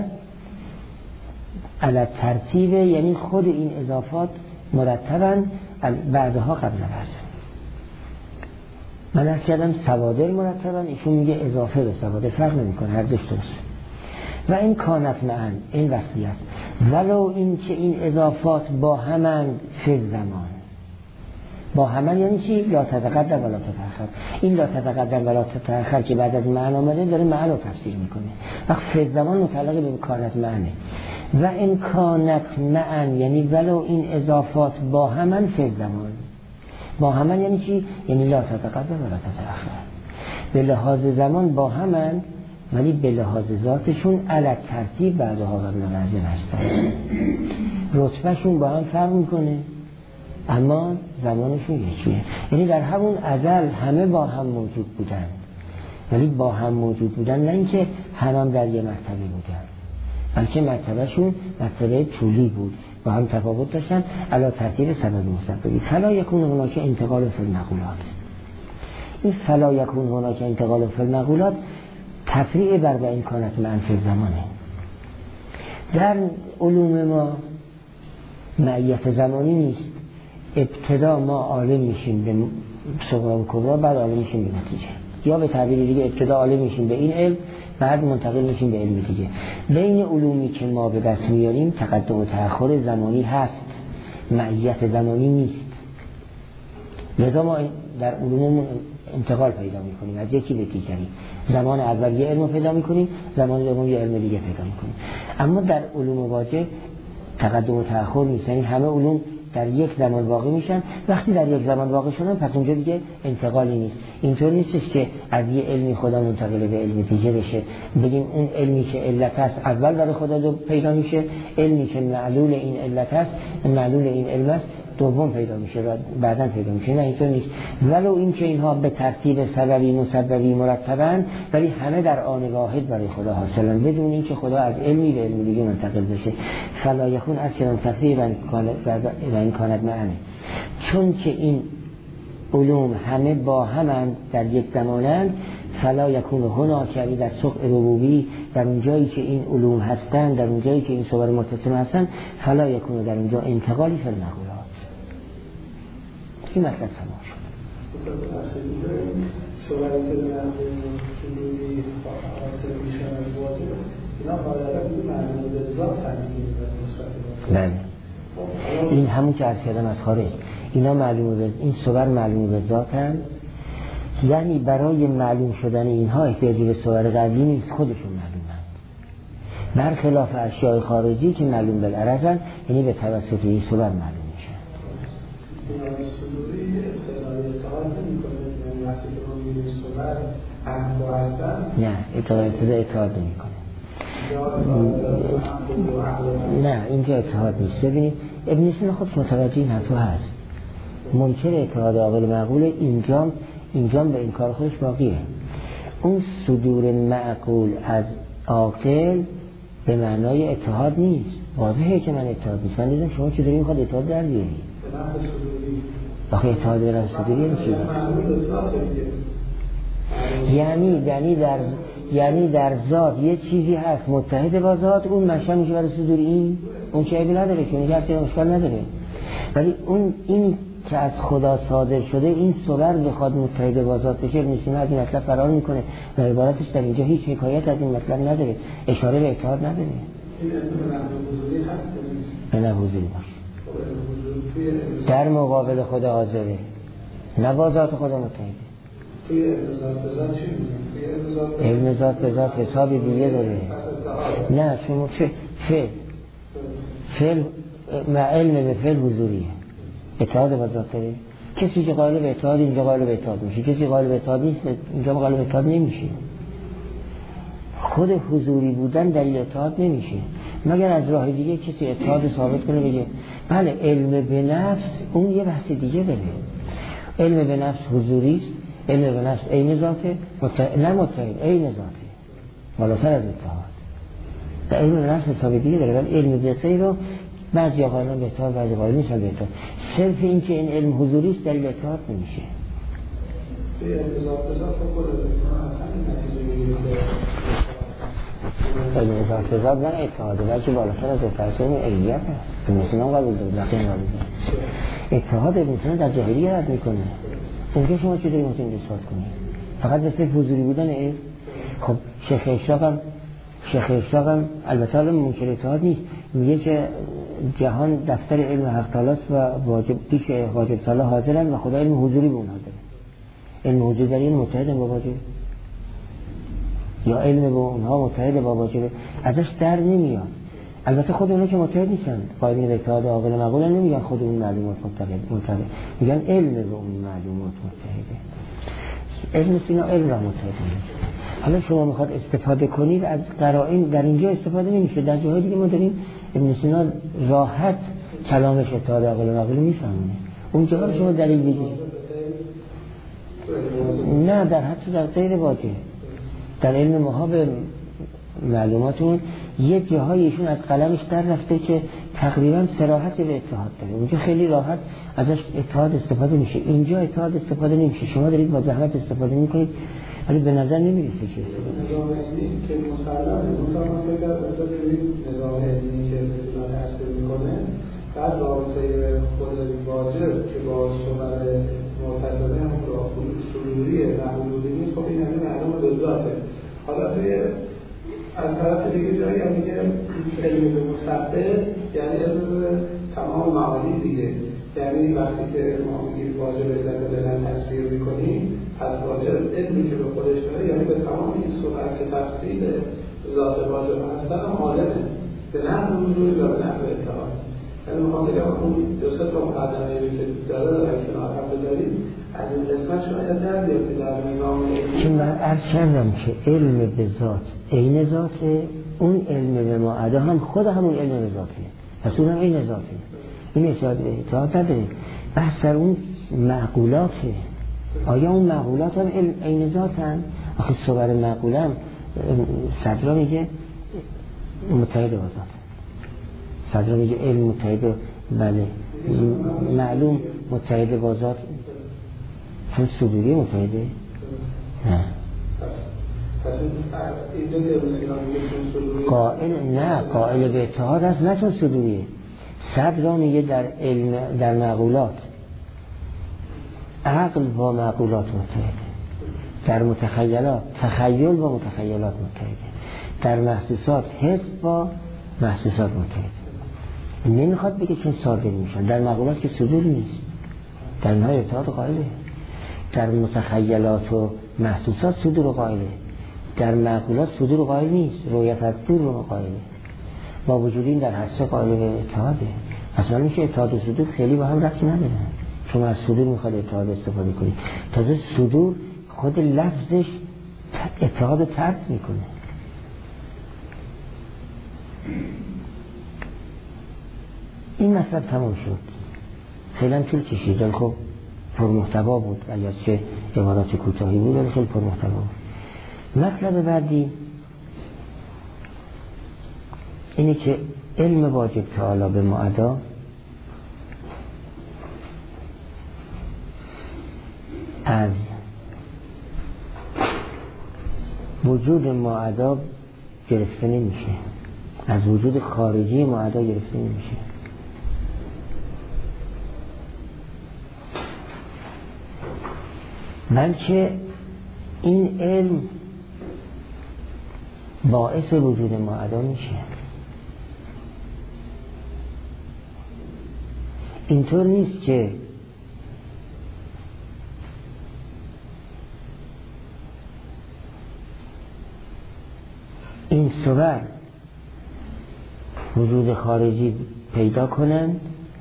علی ترتیب یعنی خود این اضافات مرتباً بعضها قبل بعض. من از کردم سوادر مرتباً، ایشون میگه اضافه به سوادر، فرق نمی کنه، هر دوش درست. و این کانت معن این وصلی است، ولو این که این اضافات با همند فی زمان، با همان یعنی چی؟ لا تتقدم ولا تتأخر. این لا تتقدم ولا تتأخر که بعد از معنی آمده داره معنی رو تفسیر میکنه. وقت فی زمان متعلق به کانت معنی و این کانت معن یعنی ولو این اضافات با همان فی زمان، با همان یعنی چی؟ یعنی لا تتقدم ولا تتأخر، به لحاظ زمان با همان ولی به لحاظ ذاتشون علی ترتیب بعضها قبل بعض هستن، رتبهشون با هم فرق میکنه اما زمانشون یکیه، یعنی در همون ازل همه با هم موجود بودن، ولی با هم موجود بودن نه اینکه هم در یه مرتبه بودن، بلکه مرتبهشون مرتبه طولی بود، با هم تفاوت داشتن علی ترتیب سبب مسببی. فلا یکون هناک انتقال فی المقولات، این فلا یکون هناک انتقال فی المقولات تفریع بر با این کانت معن فی زمانه. در علوم ما معیت زمانی نیست، ابتدا ما عالم میشیم به صغرا و کبرا، بعد عالم میشیم به نتیجه، یا به تعبیر دیگه ابتدا عالم میشیم به این علم بعد منتقل میشیم به علم دیگه. بین علومی که ما به دست میاریم تقدم و تأخر زمانی هست، معیت زمانی نیست، لذا ما در علوممون انتقال پیدا میکنیم از یکی به دیگری، زمان اول یه علم پیدا میکنیم، زمان دوم یه علم دیگه پیدا میکنیم. اما در علوم واجب تقدم و تأخر نیست، یعنی همه علوم در یک زمان واقع میشن. وقتی در یک زمان واقع شدن پس اونجا دیگه انتقالی نیست. اینطور نیستش که از یه علمی خدا منتقل به علم دیگه بشه، بگیم اون علمی که علت است اول برای خدا دو پیدا میشه، علمی که معلول این علت است معلول این علم است دوم پیدا میشه و بعداً پیدا میشه. نه اینطور نیست. ولو این که اینها به ترتیب سببی مسببی مرتبن ولی همه در آن واحد برای خدا حاصلن بدون این که خدا از علمی به علم دیگه منتقل بشه. فلا یکون اصلا تفریق و این کانت معنی، چون که این علوم همه با همند در یک زمانند. فلا یکون هنا که در سوق ربوبی در اون جایی که این علوم هستن، در اون جایی که این صور متصل هستن، فلا یکون در اونجا انتقالی فی المقولات. این مطلب تمام شد. صوری که در علومی حاصل میشن از واجب اینا حالت معنی به ذات تنظیم و بله. این همون که عرض کردم از خارج اینا معلومه به این صور معلومه به ذاتن، یعنی برای معلوم شدن اینها احتیاجی به صور قبلی نیست، خودشون معلومند، برخلاف اشیاء خارجی که معلوم بالعرضن، یعنی به توسط این صور معلوم میشن. نه اتحاد اتحاد نمی کنه. نه اینجا اتحاد نیست. ببینید ابن سینا خودش متوجه این حرفا هست، منکر اتحاد عاقل معقول اینجا اینجا به این کار خودش باقیه. اون صدور معقول از عاقل به معنای اتحاد نیست. واضحه که من اتحاد نیست. من دیدم شما چطوری میخواد اتحاد در بیاری؟ آخه اتحاد به نفس صدوری یعنی چی؟ یعنی یعنی در یعنی در ذات یه چیزی هست متحد با ذات، اون مشهر میشه برای صدور این، اون که عیبی نداره که اون کسی مشکل نداره. ولی اون این که از خدا صادر شده این صور بخواد متحد با ذات بشه، ابن سینا از این مطلب فرار میکنه و عبارتش در اینجا هیچ حکایت از این مطلب نداره، اشاره به اتحاد نداره. این حضوری هست به نه حضوری باشه در مقابل خدا حاضره، نه با ذات خدا متحده. توی ذات به ذات چی میگن؟ علم ذات به ذات حسابی دیگه داره. نه شما فعل فعل فعل علم به فعل حضوریه، اتحاد با ذات داره. کسی که قائل به اتحاد اینجا قائل به اتحاد میشه، کسی قائل به اتحاد نیست اینجا قائل به اتحاد نمیشه. خود حضوری بودن دلیل اتحاد نمیشه مگر از راه دیگه کسی اتحاد ثابت کنه بگه بله علم به نفس اون یه بحث دیگه داره. علم به نفس حضوری است، علم به نفس عین ذاته، متحد نه متحد عین ذاته، بالاتر از اتحاد. و علم به نفس حساب دیگه داره، ولی علم به غیر رو بعضی قائلن به اتحاد، بعضی قائل نیستن به اتحاد. صرف این که این علم حضوری است دلیل اتحاد نمیشه. به ذات به ذات خود همین نتیجه میگیره. علم ذات به ذات نه اتحاده، بلکه بالاتر از اتحاد علیت است. ابن سینا قبول داره، لکن قبول داره. اتحاد ابن سینا در جاهلیه رد میکنه. اونجا شما چطوری میتونید اثبات کنید؟ فقط به صرف حضوری بودن علم. خب شیخ اشراق هم شیخ اشراق هم البته الان منکر اتحاد نیست، میگه که جهان دفتر علم حق تعالی است و واجب پیش واجب تعالی حاضرن و خدا علم حضوری به اونها داره. علم حضوری در این متحد با واجب یا علم با اونها متحد با واجب ازش در نمیاد. البته خود اونا که متحد نیستن، قائلین به اتحاد عاقل معقول نمیگن خود اون معلومات متحد متحد میگن علم به اون معلومات متحده. ابن سینا علم را متحد میگه. حالا شما میخواد استفاده کنید از قرائن، در اینجا استفاده نمیشه، در جاهای دیگه ما داریم ابن سینا راحت کلامش اتحاد عاقل معقول میفهمونه. اونجا رو شما دلیل بگید نه در حتی در غیر واجب در علم محاب معلوماتون یه جاهای ایشون از قلمش در رفته که تقریبا صراحت به اتحاد داره، اونجا خیلی راحت ازش اتحاد استفاده میشه، اینجا اتحاد استفاده نمیشه. شما دارید با زحمت استفاده میکنید ولی به نظر نمیرسه که نظام علمی که مسلمه مسلمان فکر از نظام علمی که رسیدان تشکیل میکنه بعد رابطه خود واجب که با صور معتزله هم صدوریه و حضوری نیست، خب این همه معلوم به ذاته. حالا توی از طرف دیگه جایی هم میگه علم به مسبب یعنی علم به تمام معانی دیگه، یعنی وقتی که ما میگیم واجب علت دلن تصویر میکنیم از واجب علمی که به خودش داره یعنی به تمام این صورت که تفصیل ذات واجب هستن هم عالمه به نحو حضوری و به نحو اتحاد. یعنی میخوام بگم اون دو سه تا مقدمه که داره اگه کنار هم بذارید از این قسمت شاید در بیاد که در نظام که من عرض کردم که علم به ذات عین ذاته، اون علم به معادا هم خود همون علم به ذاته، پس اون هم عین ذاته، این اشاره به اتحاد نداره. بحث در اون معقولاته، آیا اون معقولات هم عین ذاتن؟ آخه صور معقوله هم صدرا میگه متحد با ذات، صدرا میگه علم متحد، بله معلوم متحد با ذات، چون صدوری متحده؟ نه قائل نه قائل به اتحاد هست، نه چون صدوریه. صدرا میگه در علم در معقولات عقل با معقولات متحده، در متخیلات تخیل با متخیلات متحده، در محسوسات حس با محسوسات متحده. نمیخواد بگه چون صادر میشن، در معقولات که صدور نیست، در نهای اتحاد قائله، در متخیلات و محسوسات صدور قائله، در معقولات صدور قائل نیست، رویت از دور رو قائله. با وجود این در حسه قائل به اتحاده. اصلا میشه اتحاد و صدور خیلی با هم ربطی نداره، چون از صدور میخواد اتحاد استفاده کنید. تازه صدور خود لفظش اتحاد ترک میکنه. این مطلب تمام شد، خیلی طول کشید، ولی خب پرمحتوا بود، اگر چه عبارات کوتاهی بود ولی خیلی پرمحتوا بود. مطلب بعدی اینه که علم واجب تعالی به معادا از وجود معادا گرفته نمیشه، از وجود خارجی معادا گرفته نمیشه. بلکه این علم باعث وجود معادا میشه. اینطور نیست که این صور وجود خارجی پیدا کنند،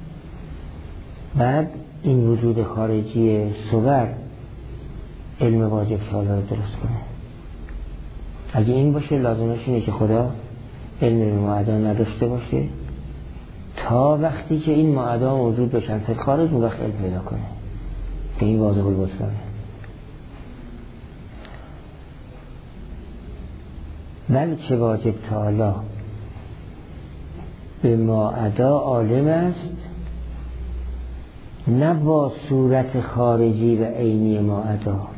بعد این وجود خارجی صور علم واجب تعالی رو درست کنه. اگه این باشه لازمش اینه که خدا علم به معادا نداشته باشه تا وقتی که این معادا موجود بشن تا خارج اون وقت علم پیدا کنه، که این واضح البصره. بلکه واجب تعالی به معادا عالم است، نه با صورت خارجی و عینی معادا،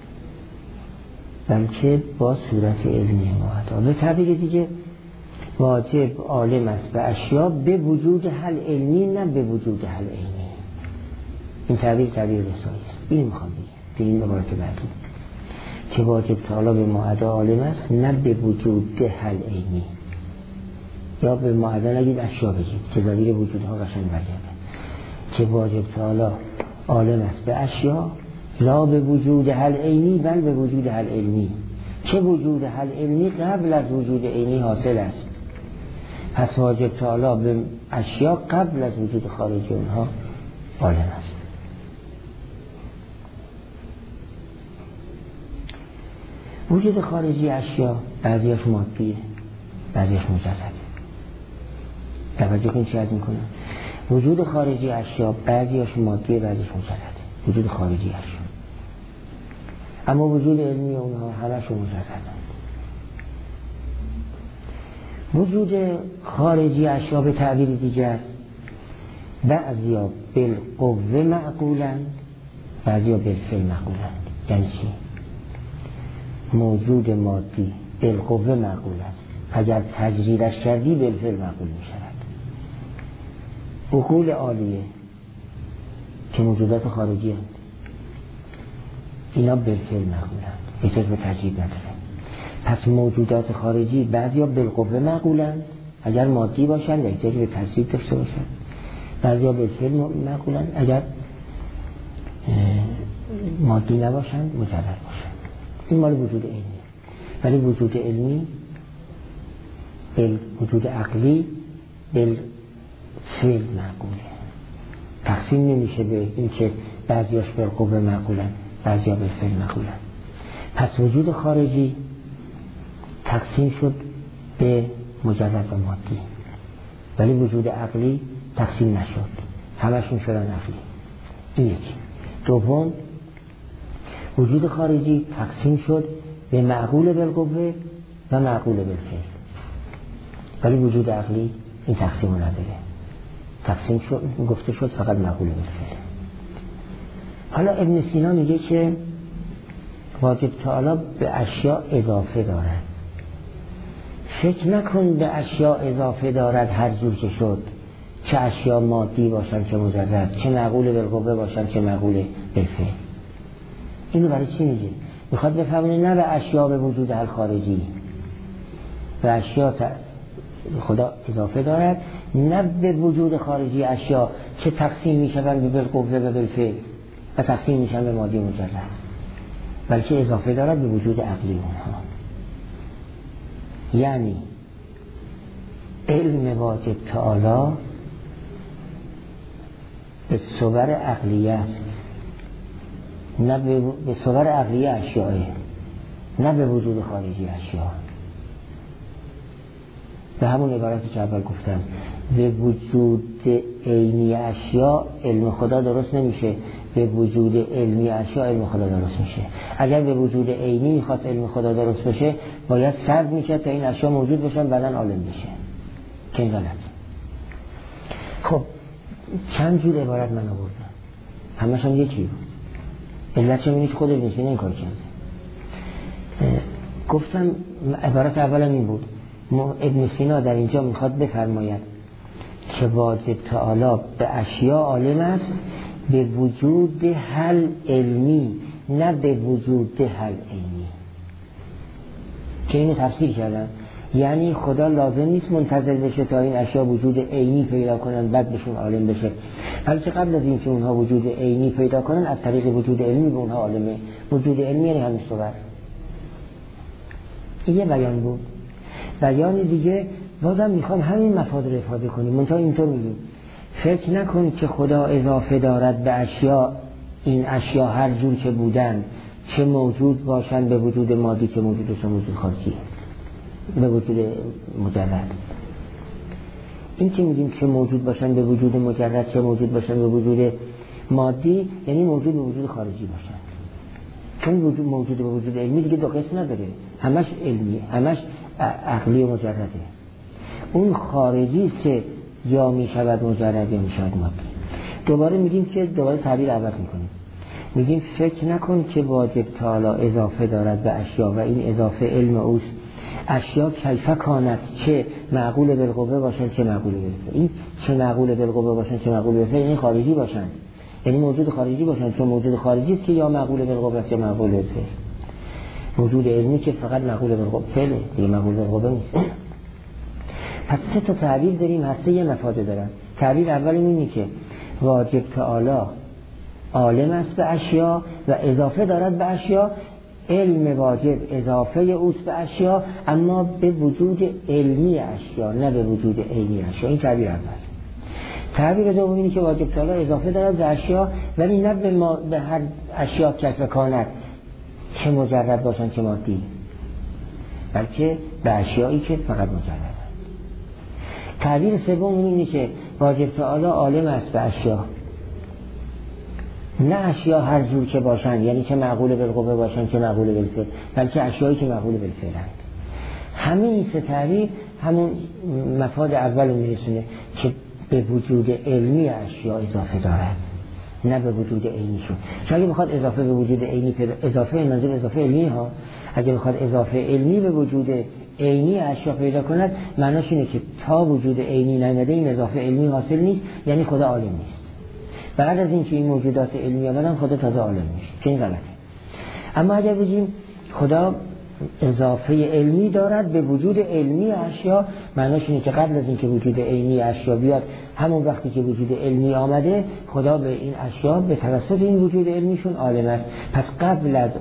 بلکه با صورت علمی معادا. به تعبیر دیگه واجب عالم است به اشیا به وجود حل علمی، نه به وجود حل عینی. این تعبیر تعبیر رسایی است. این میخوام بگم در این عبارت بعدی که واجب تعالی به معادا عالم است، نه به وجود حل عینی. یا به معادا نگید اشیا بگید که ضمیر وجودها قشنگ برگرده، که واجب تعالی عالم است به اشیا لا به وجود حل عینی بل به وجود حل علمی، که وجود حل علمی قبل از وجود عینی حاصل است. پس واجب تعالی به اشیا قبل از وجود خارجی اونها عالم است. وجود خارجی اشیا بعضیش مادیه، بعضیش مجرده. توجه کنید چی عرض میکنم؟ وجود خارجی اشیا بعضیش مادیه، بعضیش مجرده. وجود خارجی اشیا، اما وجود علمی اونها همشون مجرده. وجود خارجی اشیا به تعبیر دیگر بعضیا بالقوه معقولند، بعضیا بالفعل معقولند. یعنی چی؟ موجود مادی بالقوه معقول است، اگر تجریدش کردی بالفعل معقول می شود. عقول عالیه که موجودات خارجی هست، اینا بالفعل معقولند، احتیاج به تجرید نداره. پس موجودات خارجی بعضیا بالقوه معقولند اگر مادی باشند، احتیاج به تجرید داشته باشند. بعضیا بالفعل معقولند اگر مادی نباشند، مجرد باشند. این مال وجود علمی. ولی وجود علمی بل وجود عقلی فعل معقوله. تقسیم نمیشه به این که بعضیاش بالقوه معقولن بعضیا بالفعل معقولن. پس وجود خارجی تقسیم شد به مجرد و مادی، ولی وجود عقلی تقسیم نشد، همشون شدن عقلی. این یکی. دوم، وجود خارجی تقسیم شد به معقول بالقوه و معقول بالفعل، ولی وجود عقلی این تقسیم رو نداره. تقسیم شد، گفته شد فقط معقول بالفعل. حالا ابن سینا میگه که واجب تعالی به اشیاء اضافه دارد. فکر نکن به اشیاء اضافه دارد هر جور که شد، چه اشیاء مادی باشن چه مجرد، چه معقول بالقوه باشن چه معقول بالفعل. اینو برای چی میگه؟ میخواد بفهمونه نه به اشیاء به وجود الخارجی، به اشیاء خدا اضافه دارد، نه به وجود خارجی اشیاء که تقسیم میشن به بالقوه و بالفعل و تقسیم میشن به مادی و مجرد، بلکه اضافه دارد به وجود عقلی اونها. یعنی علم واجب تعالی به صور عقلیه است، نه به صور عقلیه اشیاء، نه به وجود خارجی اشیاء. به همون عبارتی که اول گفتم، به وجود عینی اشیاء علم خدا درست نمیشه، به وجود علمی اشیاء علم خدا درست میشه. اگر به وجود عینی میخواد علم خدا درست بشه باید سرد میشه تا این اشیاء موجود بشن بعدن عالم بشه، که این غلط. خب چند جور عبارت من آوردم، همش هم یکی بود. علت چه می‌بینید خود ابن سینا این کار کرده. گفتم عبارت اولم این بود، ابن سینا در اینجا میخواد بفرماید که واجب تعالی به اشیاء عالم است به وجود حل علمی، نه به وجود حل عینی. که اینو تفسیر کردن، یعنی خدا لازم نیست منتظر بشه تا این اشیاء وجود عینی پیدا کنن بعد بهشون عالم بشه، بلکه قبل از این که اونها وجود عینی پیدا کنن از طریق وجود علمی به اونها عالمه. وجود علمی یعنی همین صور. این یه بیان بود. بیان دیگه بازم میخوام همین مفاد رو افاده کنیم، منتها اینطور میگیم فکر نکن که خدا اضافه دارد به اشیاء، این اشیاء هر جور که بودن چه موجود باشن به وجود مادی چه موجود چه موجود خارجی به وجود مجرد. این که میگیم که موجود باشن به وجود مجرد چه موجود باشن به وجود مادی یعنی موجود به وجود خارجی باشن، چون وجود موجود به وجود علمی دیگه دو قسم نداره، همش علمیه همش عقلی و مجرده. اون خارجی است که یا میشود مجرد یا میشود مادی. دوباره میگیم که دوباره تعبیر عوض میکنیم، میگیم فکر نکن که واجب تعالی اضافه دارد به اشیاء و این اضافه علم اوست. اشیاء کیف کانت، چه معقول بالقوه باشن چه معقول بالفعل. این چه معقول بالقوه باشن چه معقول بالفعل یعنی خارجی باشن، یعنی موجود خارجی باشن، چون موجود خارجی است که یا معقول بالقوه است یا معقول بالفعل. موجود علمی که فقط معقول بالقوه فعله دیگه معقول بالقوه نیست. پس سه تا تعبیر داریم، هر سه یه مفاده دارن. تعبیر اول اینه که واجب تعالی عالم است به اشیاء و اضافه دارد به اشیاء، علم واجب اضافه اوست به اشیاء اما به وجود علمی اشیاء نه به وجود عینی اشیاء. این تعبیر اول. تعبیر دوم اینه که واجب تعالی اضافه دارد به اشیاء ولی نه به, ما به هر اشیاء کیف کانت چه مجرد باشن چه مادی، بلکه به اشیایی که فقط مجرد. تعبیر سوم اینه که واجب تعالی عالم است به اشیاء، نه اشیاء هر جور که باشن یعنی که معقول بالقوه باشن که معقول بالفعل، بلکه اشیایی که معقول بالفعلند. همه این سه تعبیر همون مفاد اول رو میرسونه که به وجود علمی اشیاء اضافه دارد نه به وجود عینیشون. چون اگه بخواد اضافه به وجود عینی اضافه منظور اضافه علمی ها، اگه بخواد اضافه علمی به وجود عینی اشیاء پیدا کند معناش اینه که تا وجود عینی نیامده این اضافه علمی حاصل نیست، یعنی خدا عالم نیست. بعد از اینکه این موجودات علمی آمدن خدا تازه عالم میشه، که این غلطه. اما اگر بگیم خدا اضافه علمی دارد به وجود علمی اشیاء، معناش اینه که قبل از اینکه وجود عینی اشیاء بیاد همون وقتی که وجود علمی آمده خدا به این اشیاء به توسط این وجود علمیشون عالم است. پس قبل از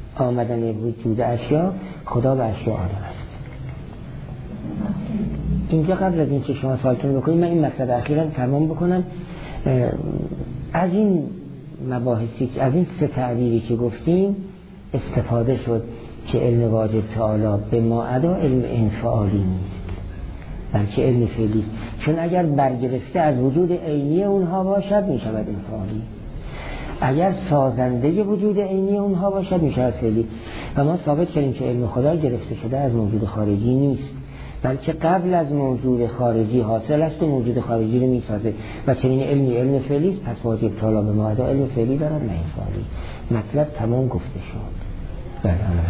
آمدن وجود اشیاء خدا به اشیاء عالم است. اینجا قبل از این که شما سوالتون بکنید من این مطلب اخیراً تمام بکنم. از این مباحثی از این سه تعبیری که گفتیم استفاده شد که علم واجب تعالی به ما عدا علم انفعالی نیست بلکه علم فعلی، چون اگر برگرفته از وجود عینی اونها باشد میشود انفعالی، اگر سازنده وجود عینی اونها باشد میشود فعلی. و ما ثابت کردیم که علم خدا گرفته شده از موجود خارجی نیست بلکه قبل از موجود خارجی حاصل است و موجود خارجی رو میسازه و چنین علمی علم فعلی است، پس واجب تعالی به ما عدا علم فعلی دارد نه انفعالی. مطلب تمام گفته شد. بله الان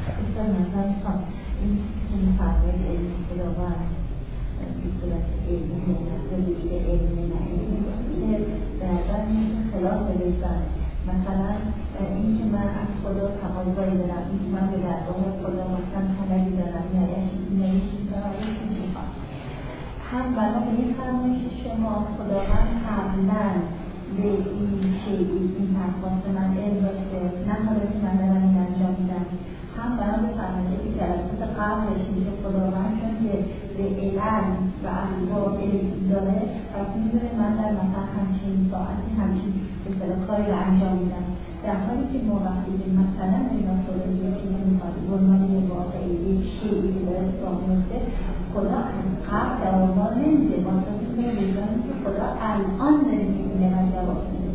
این فرق علم خداوند به صورت علمی وجود علمی نه در خلاف لسان. مثلا این که من از خدا تقاضایی دارم، این که من به درگاه خدا مثلا طلبی دارم یا یه چیزی دارم هم بنا به این فرمایش شما خداوند قبلا به این شیعی این تقاضا من علم داشته نه حالا که من دارم این انجام میدم، هم بنا به فرمایشی که جلسات قبلش میگه خداوند چون که به علم و اسباب علم داره پس میدونه من در مثلا همچین ساعتی همچین مثلا کاری رو انجام میدم، در حالی که ما وقتی که مثلا اینا خدایی یه چیزی میخواد برمانی واقعی یک شیعی که داره اتفاق میفته خدا قبل جوابا نمیده، واسه که میدونم که خدا الان داره میبینه و جواب میده.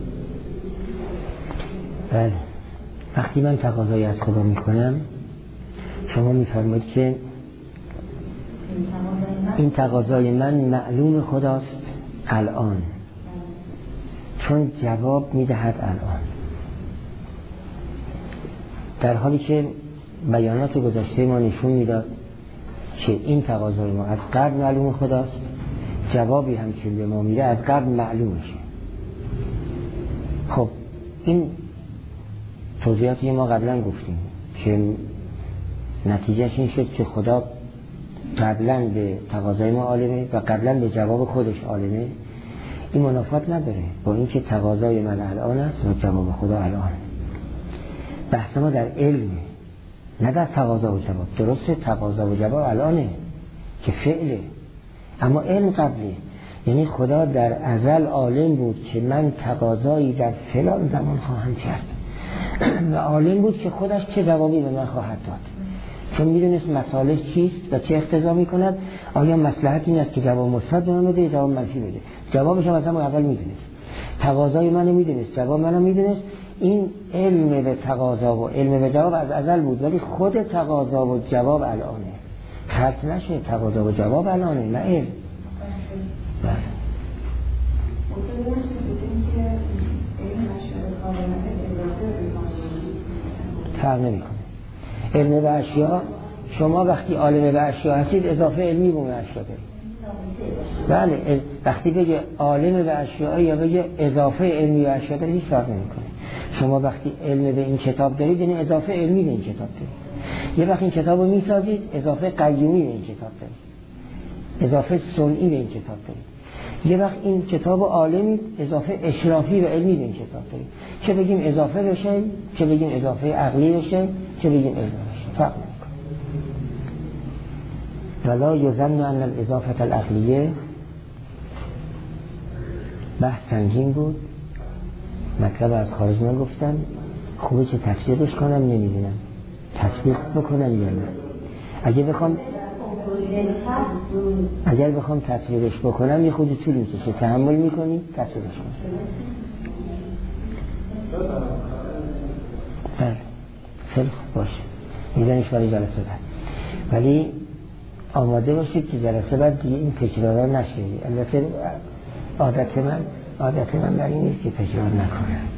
بله وقتی من تقاضایی از خدا میکنم شما میفرمایید که این تقاضای من معلوم خداست الان، چون جواب میدهد الان، در حالی که بیانات گذشته ما نشون میداد که این تقاضای ما از قبل معلوم خداست، جوابی هم که به ما میده از قبل معلوم میشه. خب این توضیحاتی ما قبلا گفتیم که نتیجهش این شد که خدا قبلا به تقاضای ما عالمه و قبلا به جواب خودش عالمه. این منافات نداره با اینکه تقاضای من الان است و جواب خدا الان. بحث ما در علم نه در تقاضا و جواب. درسته تقاضا و جواب الانه که فعله، اما علم قبله. یعنی خدا در ازل عالم بود که من تقاضایی در فلان زمان خواهم کرد و عالم بود که خودش چه جوابی به من خواهد داد، چون میدونست مصالح چیست و چه اقتضا میکند. آیا مصلحت این است که جواب مثبت به من بده یا جواب منفی بده؟ جوابش هم از همون اول میدونست، تقاضای منو میدونست، جواب منو میدونست. این علم به تقاضا و علم به جواب از ازل بود، ولی خود تقاضا و جواب الانه، خلط نشه. تقاضا و جواب الانه نه علم. بله فرق نمیکنه. علم به اشیاء، شما وقتی عالم به اشیاء هستید اضافه علمی به اشیاء دارید. بله وقتی بگه عالم به اشیاء یا بگه اضافه علمی به اشیاء دارید هیچ فرق نمیکنه. شما وقتی علم به این کتاب دارید یعنی اضافه علمی به این کتاب دارید. یه وقت این کتاب رو میسازید اضافه قیومی به این کتاب دارید، اضافه صنعی به این کتاب دارید. یه وقت این کتاب عالمی اضافه اشرافی و علمی به این کتاب دارید. چه بگیم اضافه بشه، چه بگیم اضافه عقلی بشه، چه بگیم علمی بشه، فرق نمیکنه. ولا یظن ان الاضافه العقلیه بحث سنگین بود. مطلب از خارج من گفتم، خوبه که تطبیقش کنم نمیدونم تطبیق بکنم یا نه. اگه بخوام اگر بخوام تطبیقش بکنم یه خود طول میکشه، تحمل میکنی تطبیقش کنم. بله خیلی خوب باشه، میدانش برای جلسه بعد، ولی آماده باشید که جلسه بعد دیگه این تکرارا نشه. البته عادت من عادت من برای این نیست که تکرار نکنم.